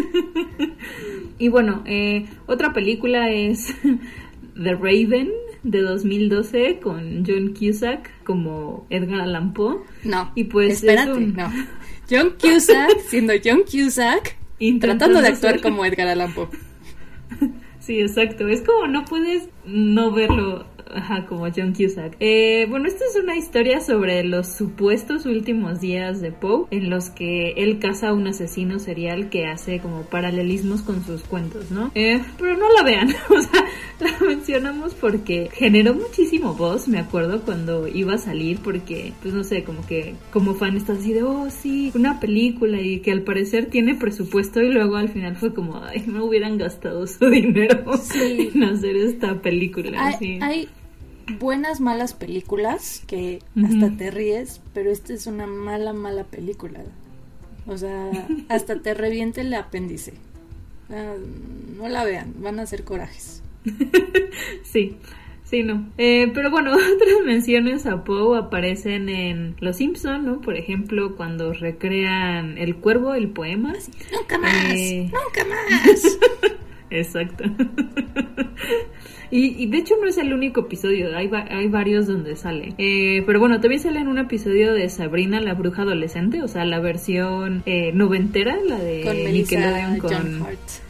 Y bueno, eh, otra película es The Raven, de dos mil doce, con John Cusack como Edgar Allan Poe. No, y pues espérate, es un... no. John Cusack siendo John Cusack tratando de actuar ser... como Edgar Allan Poe. Sí, exacto. Es como no puedes no verlo. Ajá, como John Cusack. Eh, bueno, esta es una historia sobre los supuestos últimos días de Poe, en los que él caza a un asesino serial que hace como paralelismos con sus cuentos, ¿no? Eh, pero no la vean, o sea, la mencionamos porque generó muchísimo buzz, me acuerdo, cuando iba a salir, porque, pues no sé, como que como fan estás así de, oh, sí, una película, y que al parecer tiene presupuesto, y luego al final fue como, ay, no hubieran gastado su dinero sí. en hacer esta película. Hay, sí. hay buenas, malas películas que uh-huh. hasta te ríes, pero esta es una mala, mala película. O sea, hasta te reviente el apéndice. Uh, no la vean, van a hacer corajes. Sí, sí, no. Eh, pero bueno, otras menciones a Poe aparecen en Los Simpson, ¿no? Por ejemplo, cuando recrean El Cuervo, el poema. ¡Nunca más! Eh... ¡Nunca más! Exacto. Y, y de hecho no es el único episodio, hay, va- hay varios donde sale. Eh, pero bueno, también sale en un episodio de Sabrina la bruja adolescente, o sea, la versión eh, noventera, la de con Nickelodeon con con... John Hart.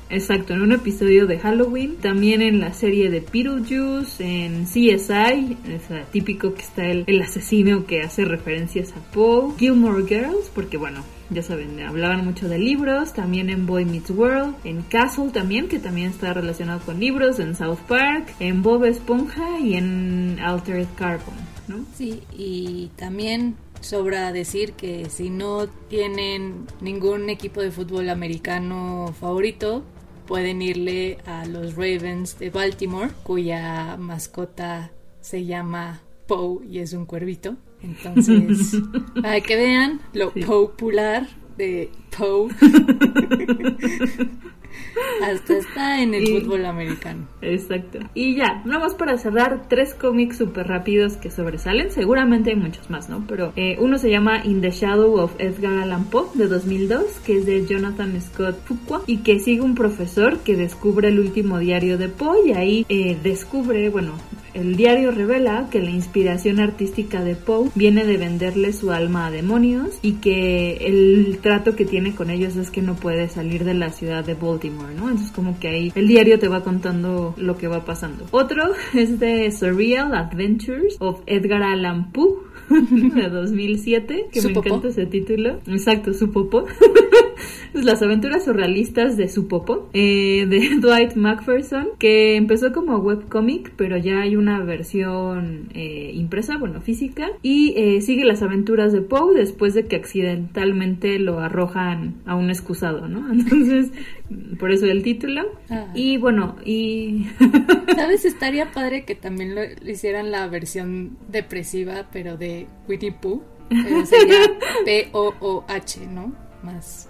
Exacto, en un episodio de Halloween, también en la serie de Beetlejuice, en C S I, es típico que está el, el asesino que hace referencias a Poe, Gilmore Girls, porque bueno, ya saben, hablaban mucho de libros, también en Boy Meets World, en Castle también, que también está relacionado con libros, en South Park, en Bob Esponja y en Altered Carbon, ¿no? Sí, y también sobra decir que si no tienen ningún equipo de fútbol americano favorito, pueden irle a los Ravens de Baltimore, cuya mascota se llama Poe y es un cuervito. Entonces, para que vean lo sí. popular de Poe. Hasta está en el y, fútbol americano. Exacto. Y ya, nada más para cerrar, tres cómics súper rápidos que sobresalen. Seguramente hay muchos más, ¿no? Pero eh, uno se llama In the Shadow of Edgar Allan Poe, de dos mil dos, que es de Jonathan Scott Fuqua, y que sigue un profesor que descubre el último diario de Poe, y ahí eh, descubre, bueno, el diario revela que la inspiración artística de Poe viene de venderle su alma a demonios, y que el trato que tiene con ellos es que no puede salir de la ciudad de Baltimore, ¿no? Entonces como que ahí el diario te va contando lo que va pasando. Otro es de Surreal Adventures of Edgar Allan Poe, de dos mil siete, que me encanta ese título. Exacto, su popó. Las aventuras surrealistas de su popó, eh, de Dwight McPherson, que empezó como webcomic, pero ya hay una versión eh, impresa, bueno, física, y eh, sigue las aventuras de Poe después de que accidentalmente lo arrojan a un excusado, ¿no? Entonces, por eso el título. Ah. Y bueno, y... ¿Sabes? Estaría padre que también lo, lo hicieran la versión depresiva, pero de Winnie Pooh. Eh, sería P O O H, ¿no? Más...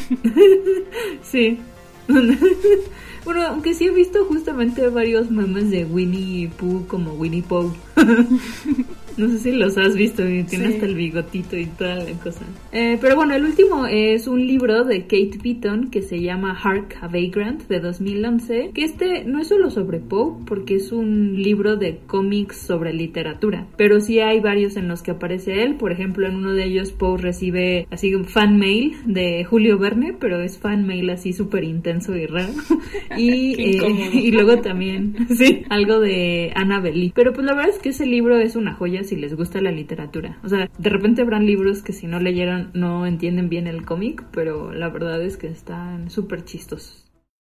Sí. Bueno, aunque sí he visto justamente varios memes de Winnie Pooh como Winnie Pooh. No sé si los has visto, tiene sí. hasta el bigotito y toda la cosa. Eh, pero bueno, el último es un libro de Kate Beaton que se llama Hark a Vagrant, de dos mil once, que este no es solo sobre Poe, porque es un libro de cómics sobre literatura, pero sí hay varios en los que aparece él. Por ejemplo, en uno de ellos Poe recibe así un fan mail de Julio Verne, pero es fan mail así súper intenso y raro. Y, eh, y luego también sí, algo de Annabelle Lee. Pero pues la verdad es que ese libro es una joya si les gusta la literatura. O sea, de repente habrán libros que si no leyeron no entienden bien el cómic, pero la verdad es que están súper chistosos.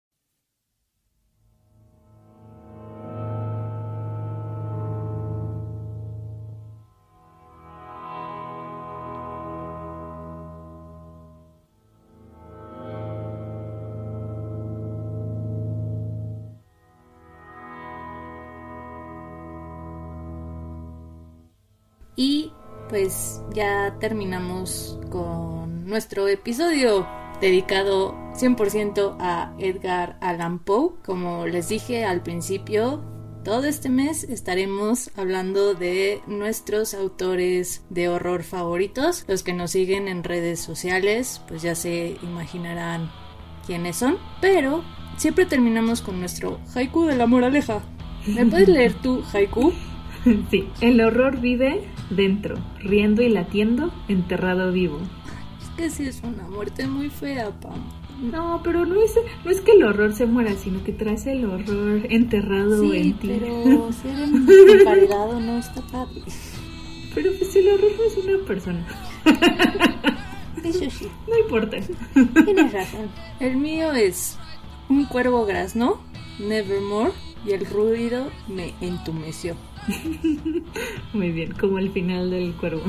Y pues ya terminamos con nuestro episodio dedicado cien por ciento a Edgar Allan Poe. Como les dije al principio, todo este mes estaremos hablando de nuestros autores de horror favoritos. Los que nos siguen en redes sociales pues ya se imaginarán quiénes son, pero siempre terminamos con nuestro haiku de la moraleja. ¿Me puedes leer tu haiku? Sí, el horror vive dentro, riendo y latiendo, enterrado vivo. Es que sí es una muerte muy fea, Pam. No, pero no es, no es que el horror se muera, sino que traes el horror enterrado sí, en ti. Sí, pero ser emparedado no está padre. Pero pues el horror no es una persona. Eso sí. No importa. Tienes razón. El mío es un cuervo grazno, Nevermore, y el ruido me entumeció. Muy bien, como el final del cuervo.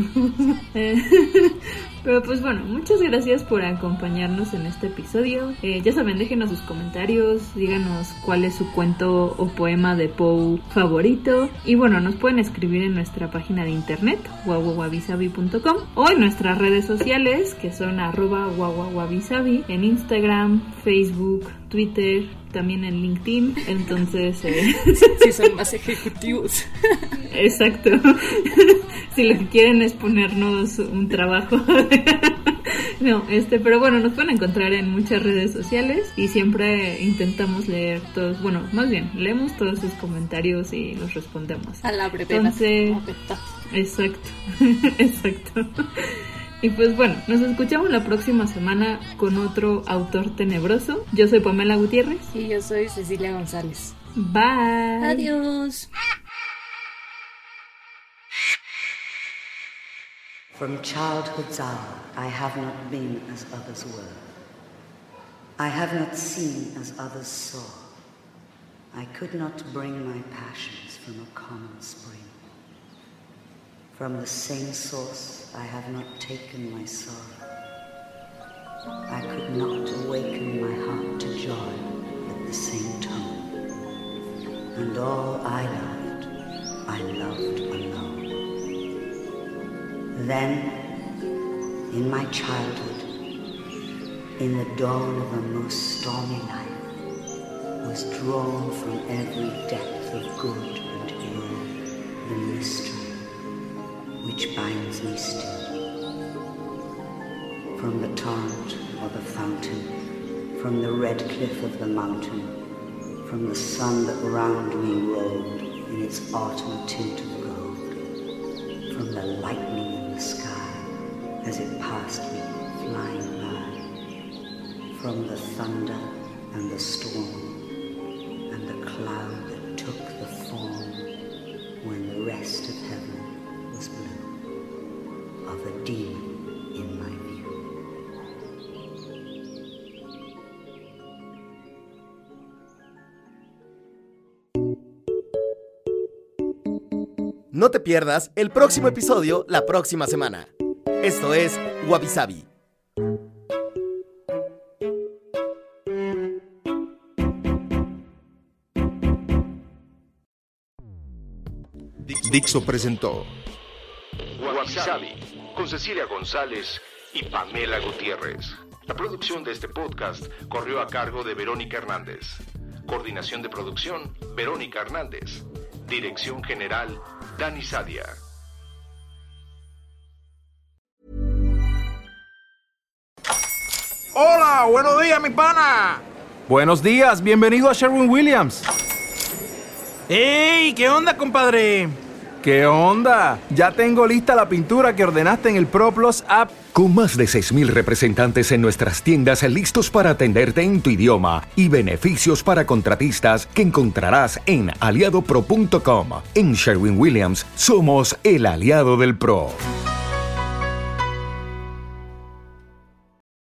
Pero pues bueno, muchas gracias por acompañarnos en este episodio. eh, Ya saben, déjenos sus comentarios, díganos cuál es su cuento o poema de Poe favorito. Y bueno, nos pueden escribir en nuestra página de internet guaguaguabisabi punto com o en nuestras redes sociales, que son arroba guaguaguabisabi, en Instagram, Facebook, Twitter, también en LinkedIn. Entonces eh... sí, son más ejecutivos. Exacto. Si lo que quieren es ponernos un trabajo. No, este, pero bueno, nos pueden encontrar en muchas redes sociales y siempre intentamos leer todos, bueno, más bien, leemos todos sus comentarios y los respondemos. A la brevedad. Entonces, exacto, exacto. Y pues bueno, nos escuchamos la próxima semana con otro autor tenebroso. Yo soy Pamela Gutiérrez. Y yo soy Cecilia González. Bye. Adiós. From childhood's hour, I have not been as others were. I have not seen as others saw. I could not bring my passions from a common spring. From the same source, I have not taken my sorrow. I could not awaken my heart to joy at the same tone. And all I loved, I loved alone. Then, in my childhood, in the dawn of a most stormy life, was drawn from every depth of good and ill the mystery which binds me still. From the torrent or the fountain, from the red cliff of the mountain, from the sun that round me rolled in its autumn tint of gold, from the lightning in the sky as it passed me flying by, from the thunder and the storm and the cloud that took the form when the rest of heaven was blue, of a demon in my view. No te pierdas el próximo episodio la próxima semana. Esto es Wabi Sabi. Dixo presentó Wabi Sabi, con Cecilia González y Pamela Gutiérrez. La producción de este podcast corrió a cargo de Verónica Hernández. Coordinación de producción, Verónica Hernández. Dirección general, Dani Sadia. Hola, buenos días, mi pana. Buenos días, bienvenido a Sherwin-Williams. ¡Ey! ¿Qué onda, compadre? ¿Qué onda? Ya tengo lista la pintura que ordenaste en el ProPlus app. Con más de seis mil representantes en nuestras tiendas listos para atenderte en tu idioma y beneficios para contratistas que encontrarás en aliado pro punto com. En Sherwin-Williams somos el aliado del pro.